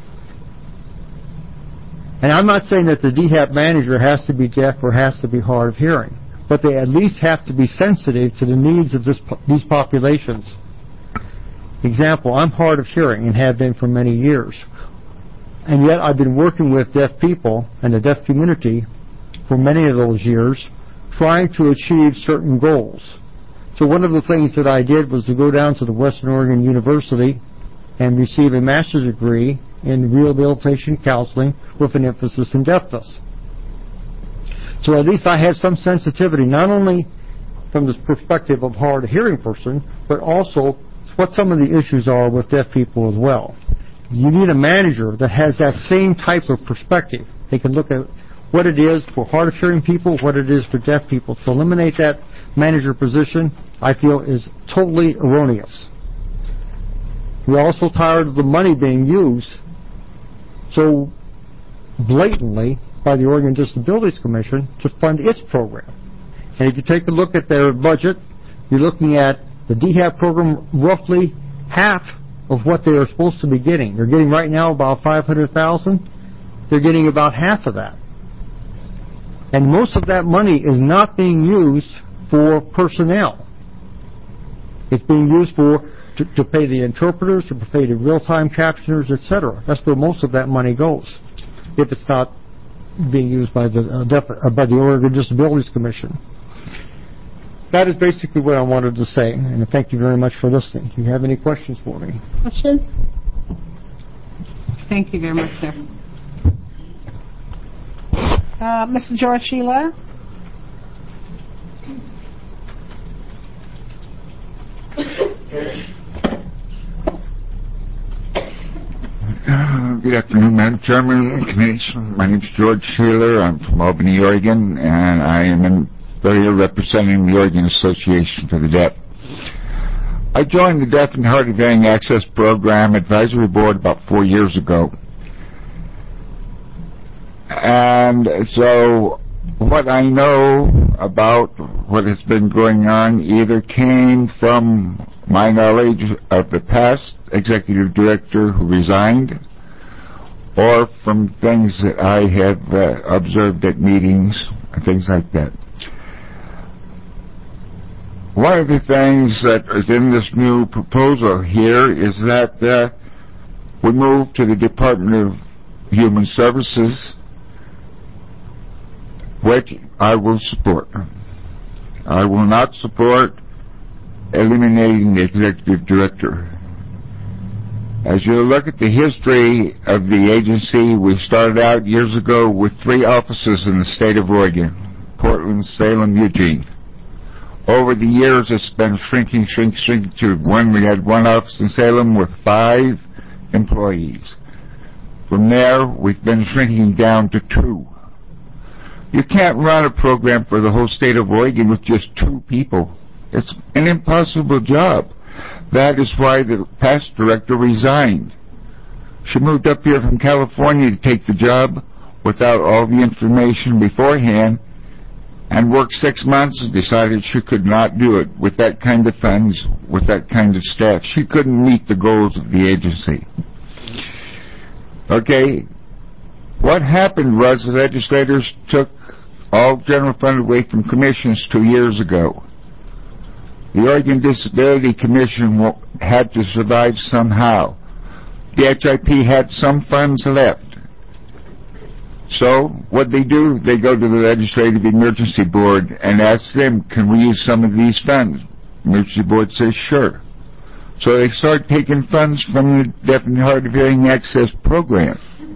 And I'm not saying that the DHAP manager has to be deaf or has to be hard of hearing, but they at least have to be sensitive to the needs of these populations. Example, I'm hard of hearing and have been for many years. And yet I've been working with deaf people and the deaf community for many of those years, trying to achieve certain goals. So one of the things that I did was to go down to the Western Oregon University and receive a master's degree in rehabilitation counseling with an emphasis in deafness. So at least I have some sensitivity, not only from the perspective of hard of hearing person, but also what some of the issues are with deaf people as well. You need a manager that has that same type of perspective. They can look at what it is for hard of hearing people, what it is for deaf people. To eliminate that manager position, I feel, is totally erroneous. We're also tired of the money being used so blatantly by the Oregon Disabilities Commission to fund its program. And if you take a look at their budget, you're looking at the DHAP program roughly half of what they are supposed to be getting. They're getting right now about $500,000. They're getting about half of that. And most of that money is not being used for personnel. It's being used to pay the interpreters, to pay the real-time captioners, etc. That's where most of that money goes, if it's not being used by the Oregon Disabilities Commission. That is basically what I wanted to say, and thank you very much for listening. Do you have any questions for me? Questions? Thank you very much, sir. Mr. George Sheila? Good afternoon, Madam Chairman, Commission. My name is George Sheeler. I'm from Albany, Oregon, and I am here representing the Oregon Association for the Deaf. I joined the Deaf and Hard of Hearing Access Program Advisory Board about 4 years ago. And so what I know about what has been going on either came from my knowledge of the past executive director who resigned, or from things that I have observed at meetings and things like that. One of the things that is in this new proposal here is that we move to the Department of Human Services, which I will support. I will not support eliminating the executive director. As you look at the history of the agency, we started out years ago with 3 offices in the state of Oregon: Portland, Salem, Eugene. Over the years, it's been shrinking to one. We had 1 office in Salem with 5 employees. From there, we've been shrinking down to 2. You can't run a program for the whole state of Oregon with just 2 people. It's an impossible job. That is why the past director resigned. She moved up here from California to take the job without all the information beforehand, and worked 6 months and decided she could not do it with that kind of funds, with that kind of staff. She couldn't meet the goals of the agency. Okay, what happened was the legislators took all general fund away from commissions 2 years ago. The Oregon Disability Commission had to survive somehow. The HIP had some funds left. So what they do, they go to the Legislative Emergency Board and ask them, can we use some of these funds? Emergency Board says, sure. So they start taking funds from the Deaf and Hard of Hearing Access Program.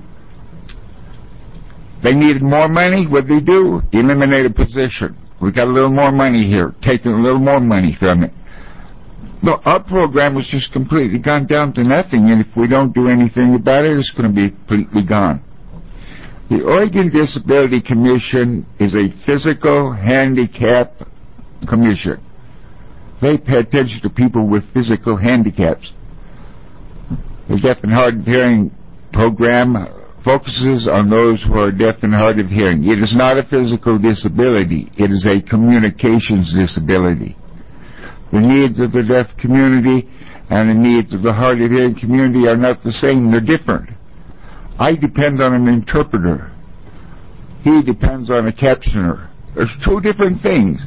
They needed more money. What they do? Eliminate a position. We got a little more money here, taking a little more money from it. No, our program was just completely gone down to nothing, and if we don't do anything about it, it's going to be completely gone. The Oregon Disability Commission is a physical handicap commission. They pay attention to people with physical handicaps. The Deaf and Hard of Hearing program focuses on those who are deaf and hard of hearing. It is not a physical disability. It is a communications disability. The needs of the deaf community and the needs of the hard of hearing community are not the same. They're different. I depend on an interpreter. He depends on a captioner. There's two different things.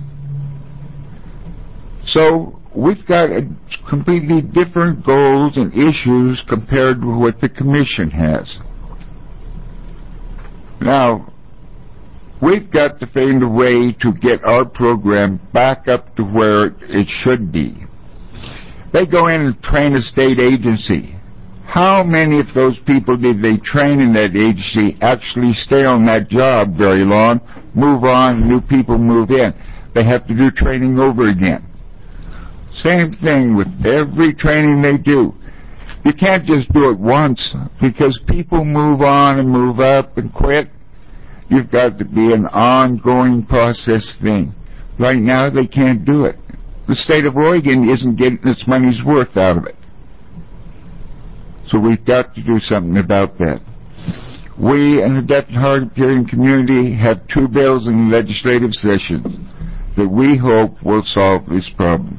So we've got completely different goals and issues compared with what the Commission has. Now, we've got to find a way to get our program back up to where it should be. They go in and train a state agency. How many of those people did they train in that agency actually stay on that job very long, move on, new people move in? They have to do training over again. Same thing with every training they do. You can't just do it once because people move on and move up and quit. You've got to be an ongoing process thing. Right now they can't do it. The state of Oregon isn't getting its money's worth out of it. So we've got to do something about that. We in the deaf and hard of hearing community have two bills in the legislative session that we hope will solve these problems.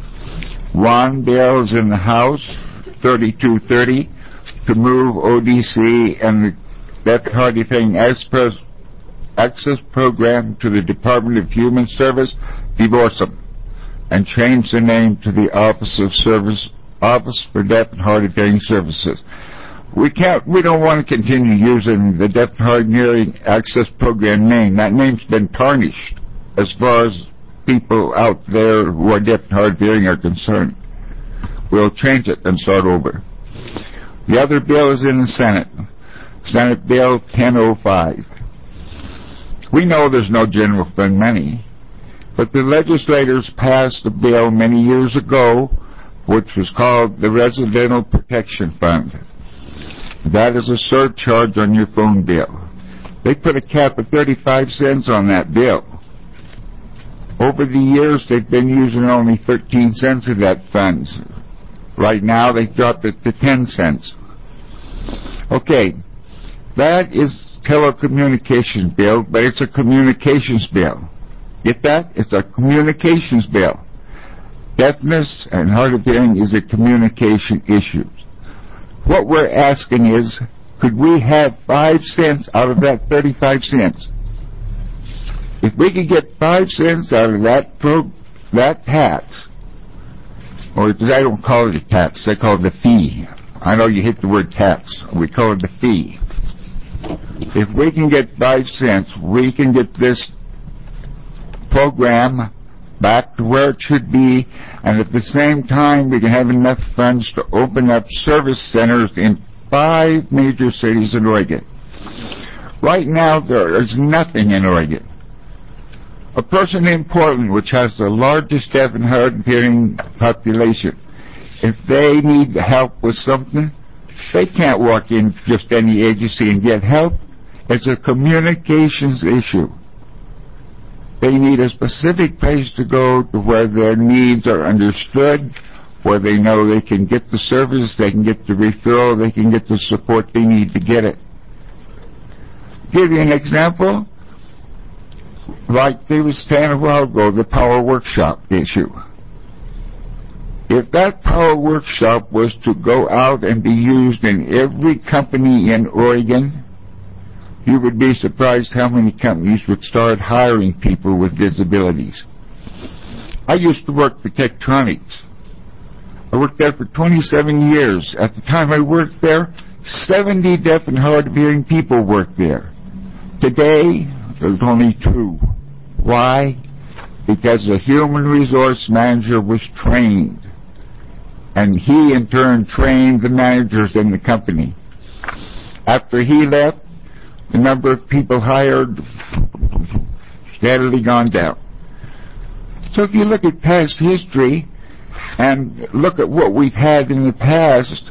One bill is in the House, 3230, to move ODC and the deaf and hard of hearing access program to the Department of Human Service, divorce them, and change the name to the Office for Deaf and Hard of Hearing Services. We don't want to continue using the Deaf and Hard of Hearing Access Program name. That name's been tarnished as far as people out there who are deaf and hard of hearing are concerned. We'll change it and start over. The other bill is in the Senate. Senate Bill 1005. We know there's no general fund money, but the legislators passed a bill many years ago which was called the Residential Protection Fund. That is a surcharge on your phone bill. They put a cap of 35 cents on that bill. Over the years, they've been using only 13 cents of that fund. Right now, they've dropped it to 10 cents. Okay, that is telecommunications bill, but it's a communications bill. Get that? It's a communications bill. Deafness and hard of hearing is a communication issue. What we're asking is, could we have 5 cents out of that 35 cents? If we could get 5 cents out of that tax, or I don't call it a tax, I call it a fee. I know you hate the word tax. We call it a fee. If we can get 5 cents, we can get this program back to where it should be, and at the same time we can have enough funds to open up service centers in 5 major cities in Oregon. Right now there is nothing in Oregon. A person in Portland, which has the largest deaf and hard of hearing population, if they need help with something, they can't walk in just any agency and get help. It's a communications issue. They need a specific place to go to where their needs are understood, where they know they can get the service, they can get the referral, they can get the support they need to get it. Give you an example. Like they were saying a while ago, the power workshop issue. If that power workshop was to go out and be used in every company in Oregon, you would be surprised how many companies would start hiring people with disabilities. I used to work for Tektronix. I worked there for 27 years. At the time I worked there, 70 deaf and hard of hearing people worked there. Today, there's only 2. Why? Because the human resource manager was trained. And he, in turn, trained the managers in the company. After he left, the number of people hired steadily gone down. So if you look at past history and look at what we've had in the past,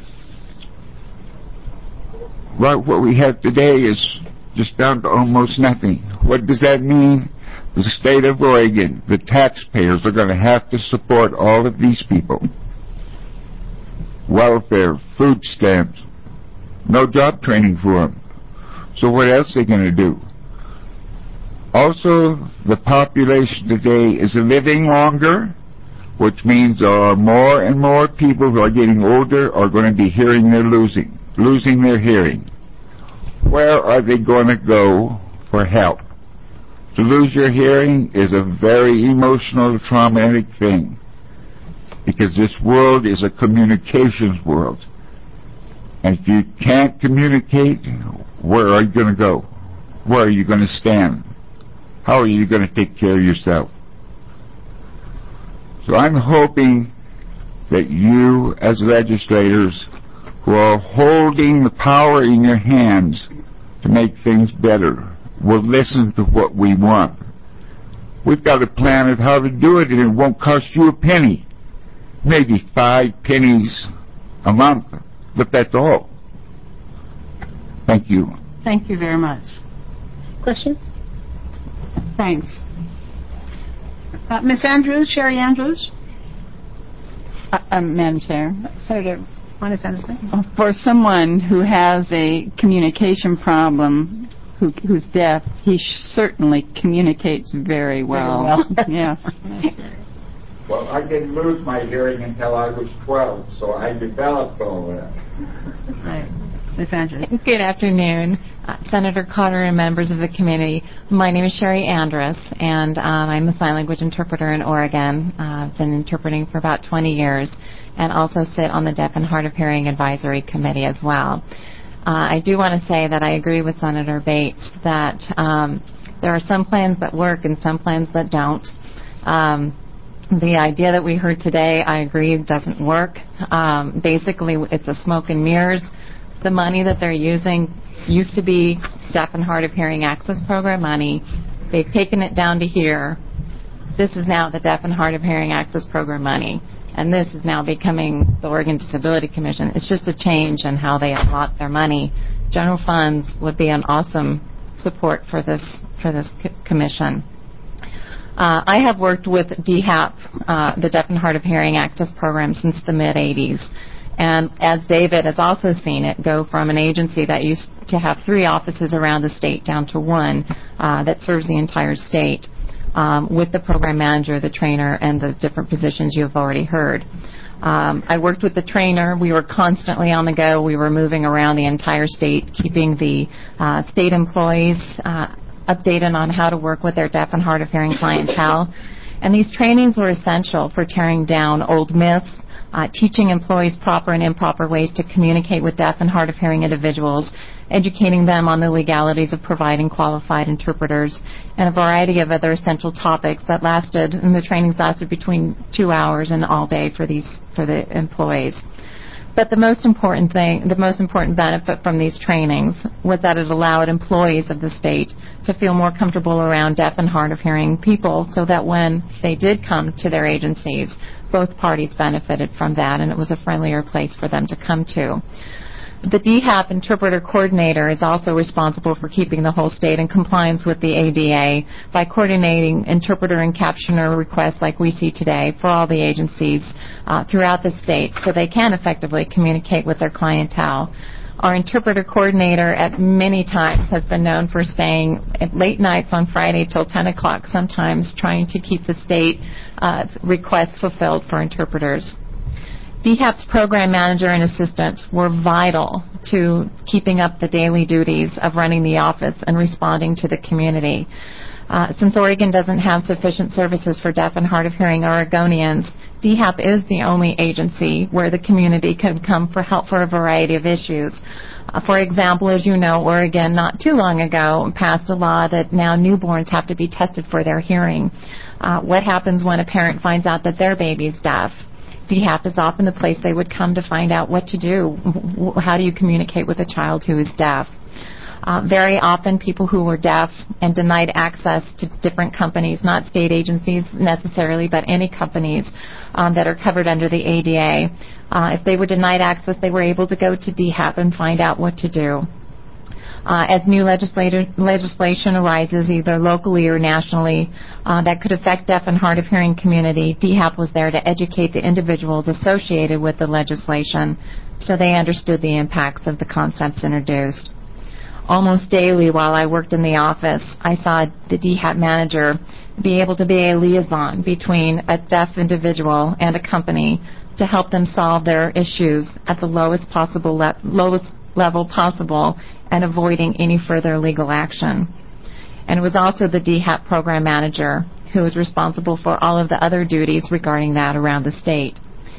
what we have today is just down to almost nothing. What does that mean? The state of Oregon, the taxpayers, are going to have to support all of these people. Welfare, food stamps, no job training for them. So what else are they going to do? Also, the population today is living longer, which means more and more people who are getting older are going to be losing their hearing. Where are they going to go for help? To lose your hearing is a very emotional, traumatic thing, because this world is a communications world. And if you can't communicate, where are you going to go? Where are you going to stand? How are you going to take care of yourself? So I'm hoping that you, as legislators who are holding the power in your hands to make things better, will listen to what we want. We've got a plan of how to do it, and it won't cost you a penny. Maybe 5 pennies a month, but that's all. Thank you. Thank you very much. Questions? Thanks. Ms. Andrews, Sherry Andrews? Madam Chair, Senator Juanes Anderson? for someone who has a communication problem, who's deaf, he certainly communicates very well. Yes. Well, I didn't lose my hearing until I was 12, so I developed all that. Right. Ms. Andrews? Good afternoon, Senator Carter and members of the committee. My name is Sherry Andrus, and I'm a sign language interpreter in Oregon. I've been interpreting for about 20 years and also sit on the Deaf and Hard of Hearing Advisory Committee as well. I do want to say that I agree with Senator Bates that there are some plans that work and some plans that don't. The idea that we heard today, I agree, doesn't work. Basically, it's a smoke and mirrors. The money that they're using used to be Deaf and Hard of Hearing Access Program money. They've taken it down to here. This is now the Deaf and Hard of Hearing Access Program money. And this is now becoming the Oregon Disability Commission. It's just a change in how they allot their money. General funds would be an awesome support for this commission. I have worked with DHAP, the Deaf and Hard of Hearing Access Program, since the mid-'80s. And as David has also seen it go from an agency that used to have 3 offices around the state down to 1 that serves the entire state, with the program manager, the trainer, and the different positions you have already heard. I worked with the trainer. We were constantly on the go. We were moving around the entire state, keeping the state employees updated on how to work with their deaf and hard of hearing clientele. And these trainings were essential for tearing down old myths, teaching employees proper and improper ways to communicate with deaf and hard of hearing individuals, educating them on the legalities of providing qualified interpreters, and a variety of other essential topics that lasted, and the trainings lasted between 2 hours and all day for the employees. But the most important benefit from these trainings was that it allowed employees of the state to feel more comfortable around deaf and hard of hearing people, so that when they did come to their agencies, both parties benefited from that, and it was a friendlier place for them to come to. The DHAP interpreter coordinator is also responsible for keeping the whole state in compliance with the ADA by coordinating interpreter and captioner requests like we see today for all the agencies throughout the state, so they can effectively communicate with their clientele. Our interpreter coordinator at many times has been known for staying at late nights on Friday till 10 o'clock sometimes, trying to keep the state requests fulfilled for interpreters. DHAP's program manager and assistants were vital to keeping up the daily duties of running the office and responding to the community. Since Oregon doesn't have sufficient services for deaf and hard of hearing Oregonians, DHAP is the only agency where the community can come for help for a variety of issues. For example, as you know, Oregon not too long ago passed a law that now newborns have to be tested for their hearing. What happens when a parent finds out that their baby's deaf? DHAP is often the place they would come to find out what to do. How do you communicate with a child who is deaf? Very often people who were deaf and denied access to different companies, not state agencies necessarily, but any companies that are covered under the ADA, if they were denied access, they were able to go to DHAP and find out what to do. As new legislation arises, either locally or nationally, that could affect deaf and hard of hearing community, DHAP was there to educate the individuals associated with the legislation so they understood the impacts of the concepts introduced. Almost daily while I worked in the office, I saw the DHAP manager be able to be a liaison between a deaf individual and a company to help them solve their issues at the lowest level possible and avoiding any further legal action. And it was also the DHAP program manager who was responsible for all of the other duties regarding that around the state.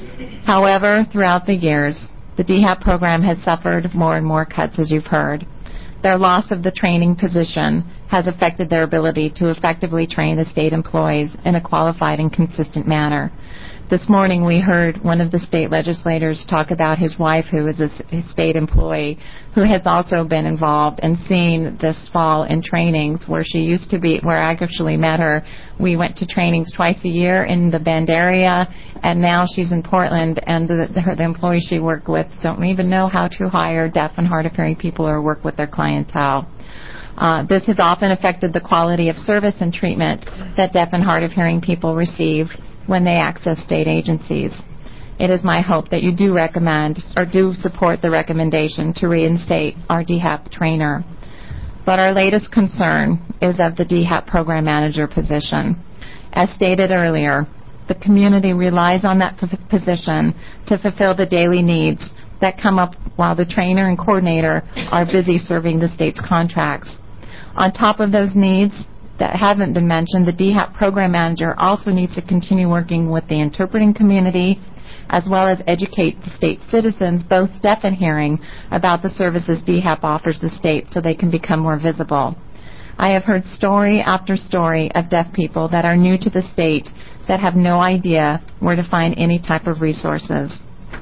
However, throughout the years, the DHAP program has suffered more and more cuts, as you've heard. Their loss of the training position has affected their ability to effectively train the state employees in a qualified and consistent manner. This morning we heard one of the state legislators talk about his wife, who is a state employee, who has also been involved and seen this fall in trainings where she used to be, where I actually met her. We went to trainings twice a year in the Bend area, and now she's in Portland, and the employees she worked with don't even know how to hire deaf and hard of hearing people or work with their clientele. This has often affected the quality of service and treatment that deaf and hard of hearing people receive when they access state agencies. It is my hope that you do recommend or do support the recommendation to reinstate our DHAP trainer. But our latest concern is of the DHAP program manager position. As stated earlier, the community relies on that position to fulfill the daily needs that come up while the trainer and coordinator are busy serving the state's contracts. On top of those needs that haven't been mentioned, the DHAP program manager also needs to continue working with the interpreting community as well as educate the state citizens, both deaf and hearing, about the services DHAP offers the state so they can become more visible. I have heard story after story of deaf people that are new to the state that have no idea where to find any type of resources.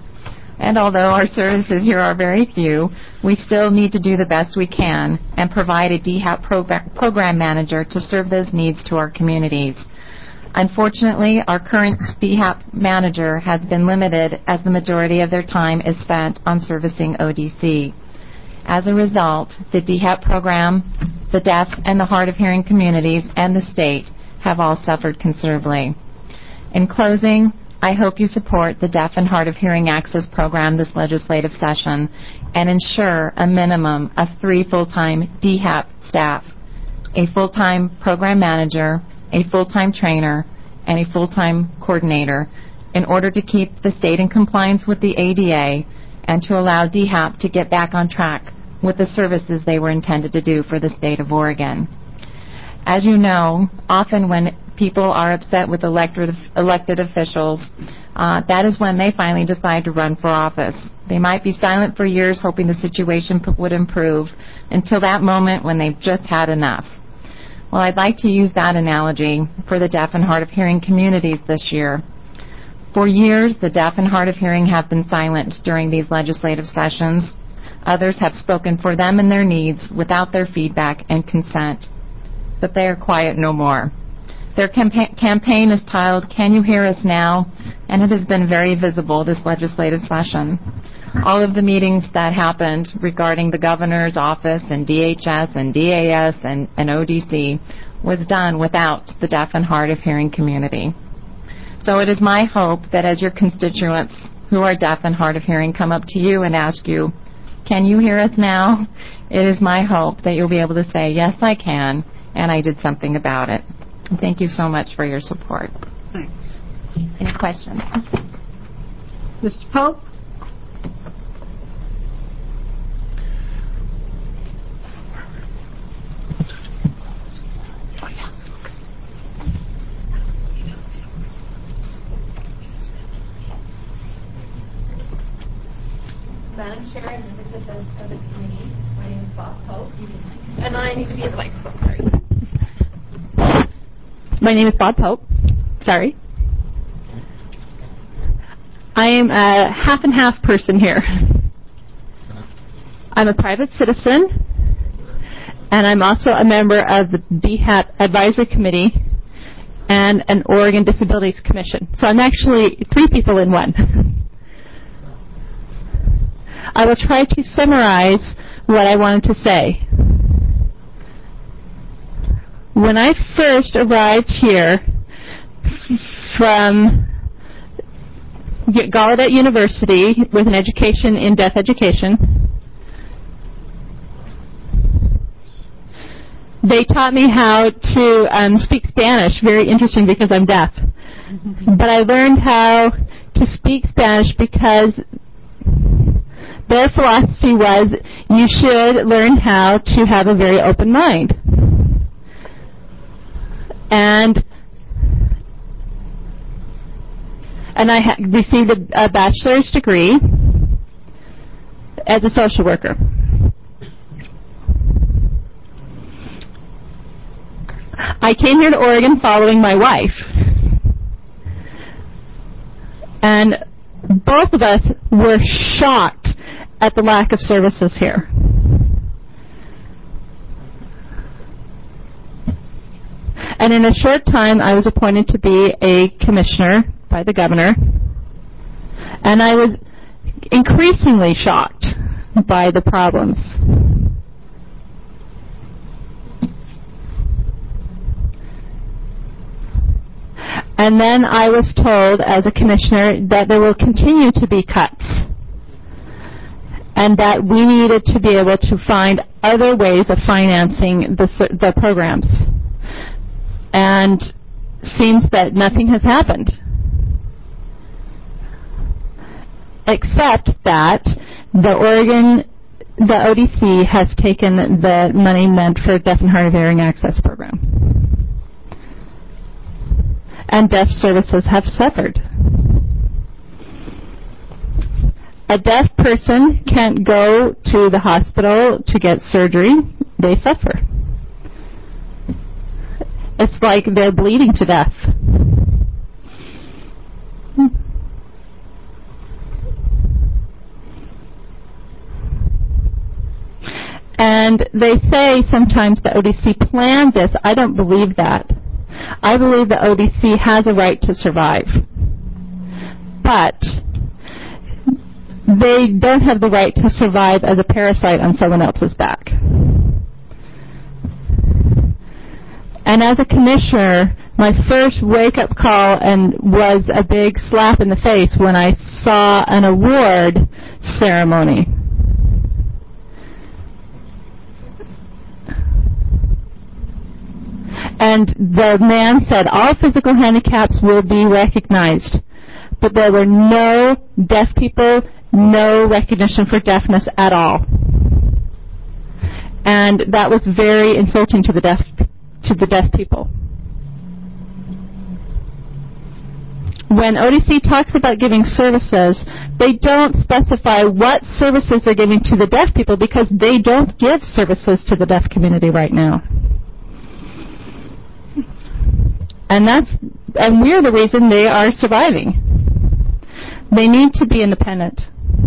And although our services here are very few, we still need to do the best we can and provide a DHAP program manager to serve those needs to our communities. Unfortunately, our current DHAP manager has been limited as the majority of their time is spent on servicing ODC. As a result, the DHAP program, the deaf and the hard of hearing communities, and the state have all suffered considerably. In closing, I hope you support the Deaf and Hard of Hearing Access Program this legislative session and ensure a minimum of 3 full-time DHAP staff, a full-time program manager, a full-time trainer, and a full-time coordinator in order to keep the state in compliance with the ADA and to allow DHAP to get back on track with the services they were intended to do for the state of Oregon. As you know, often when people are upset with elected officials, that is when they finally decide to run for office. They might be silent for years hoping the situation would improve until that moment when they've just had enough. Well, I'd like to use that analogy for the deaf and hard of hearing communities this year. For years, the deaf and hard of hearing have been silent during these legislative sessions. Others have spoken for them and their needs without their feedback and consent. But they are quiet no more. Their campaign is titled, "Can You Hear Us Now?" and it has been very visible this legislative session. All of the meetings that happened regarding the governor's office and DHS and DAS and ODC was done without the deaf and hard of hearing community. So it is my hope that as your constituents who are deaf and hard of hearing come up to you and ask you, "Can you hear us now?" It is my hope that you'll be able to say, "Yes, I can, and I did something about it." Thank you so much for your support. Thanks. Any questions? Mr. Pope? Madam Chair and members of the committee, my name is Bob Pope, and I need to be at the microphone, sorry. My name is Bob Pope. Sorry. I am a half and half person here. I'm a private citizen, and I'm also a member of the DHAP Advisory Committee and an Oregon Disabilities Commission. So I'm actually 3 people in one. I will try to summarize what I wanted to say. When I first arrived here from Gallaudet University with an education in deaf education, They taught me how to speak Spanish. Very interesting because I'm deaf. But I learned how to speak Spanish because their philosophy was you should learn how to have a very open mind. And I received a bachelor's degree as a social worker. I came here to Oregon following my wife. And both of us were shocked at the lack of services here. And in a short time, I was appointed to be a commissioner by the governor. And I was increasingly shocked by the problems. And then I was told as a commissioner that there will continue to be cuts and that we needed to be able to find other ways of financing the programs. And seems that nothing has happened. Except that the ODC has taken the money meant for Deaf and Hard of Hearing Access Program. And deaf services have suffered. A deaf person can't go to the hospital to get surgery. They suffer. It's like they're bleeding to death. And they say sometimes the ODC planned this. I don't believe that. I believe the ODC has a right to survive. But they don't have the right to survive as a parasite on someone else's back. And as a commissioner, my first wake-up call was a big slap in the face when I saw an award ceremony. And the man said all physical handicaps will be recognized, but there were no deaf people, no recognition for deafness at all. And that was very insulting to the deaf people. When ODC talks about giving services, they don't specify what services they're giving to the deaf people because they don't give services to the deaf community right now. And we're the reason they are surviving. They need to be independent.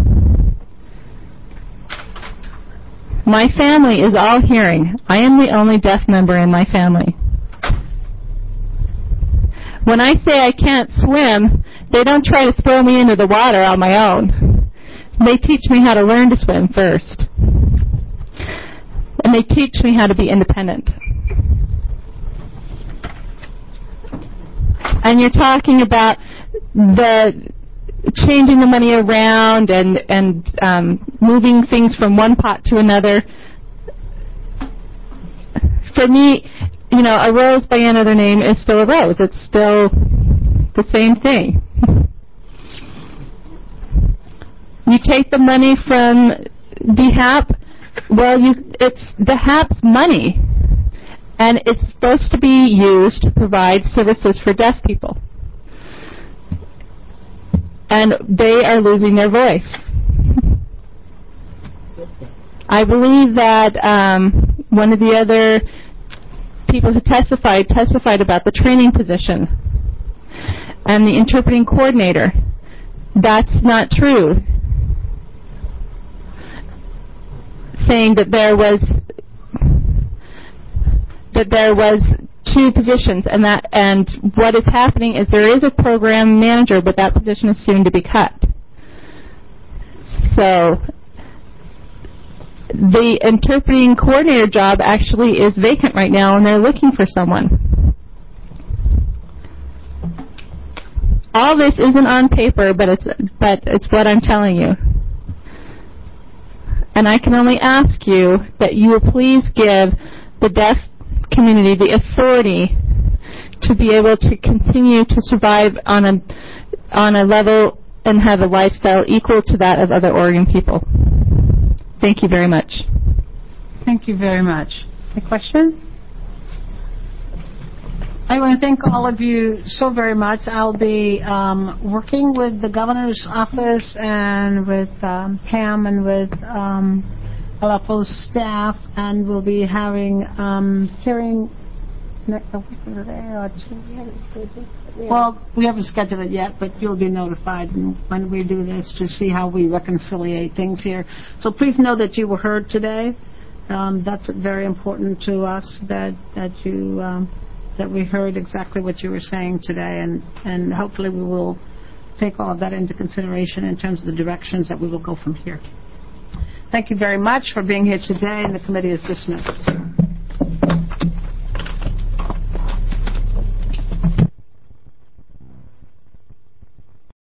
My family is all hearing. I am the only deaf member in my family. When I say I can't swim, they don't try to throw me into the water on my own. They teach me how to learn to swim first. And they teach me how to be independent. And you're talking about changing the money around and moving things from one pot to another. For me, a rose by another name is still a rose. It's still the same thing. You take the money from DHAP, it's DHAP's money. And it's supposed to be used to provide services for deaf people. And they are losing their voice. I believe that one of the other people who testified about the training position and the interpreting coordinator. That's not true. Saying that there was two positions, and what is happening is there is a program manager, but that position is soon to be cut. So the interpreting coordinator job actually is vacant right now, and they're looking for someone. All this isn't on paper, but it's what I'm telling you. And I can only ask you that you will please give the deaf community the authority to be able to continue to survive on a level and have a lifestyle equal to that of other Oregon people. Thank you very much. Thank you very much. Any questions? I want to thank all of you so very much. I'll be working with the governor's office and with Pam and with LFO staff, and we'll be having hearing. Well, we haven't scheduled it yet, but you'll be notified when we do this to see how we reconciliate things here. So please know that you were heard today. That's very important to us that we heard exactly what you were saying today, and hopefully we will take all of that into consideration in terms of the directions that we will go from here. Thank you very much for being here today, and the committee is dismissed.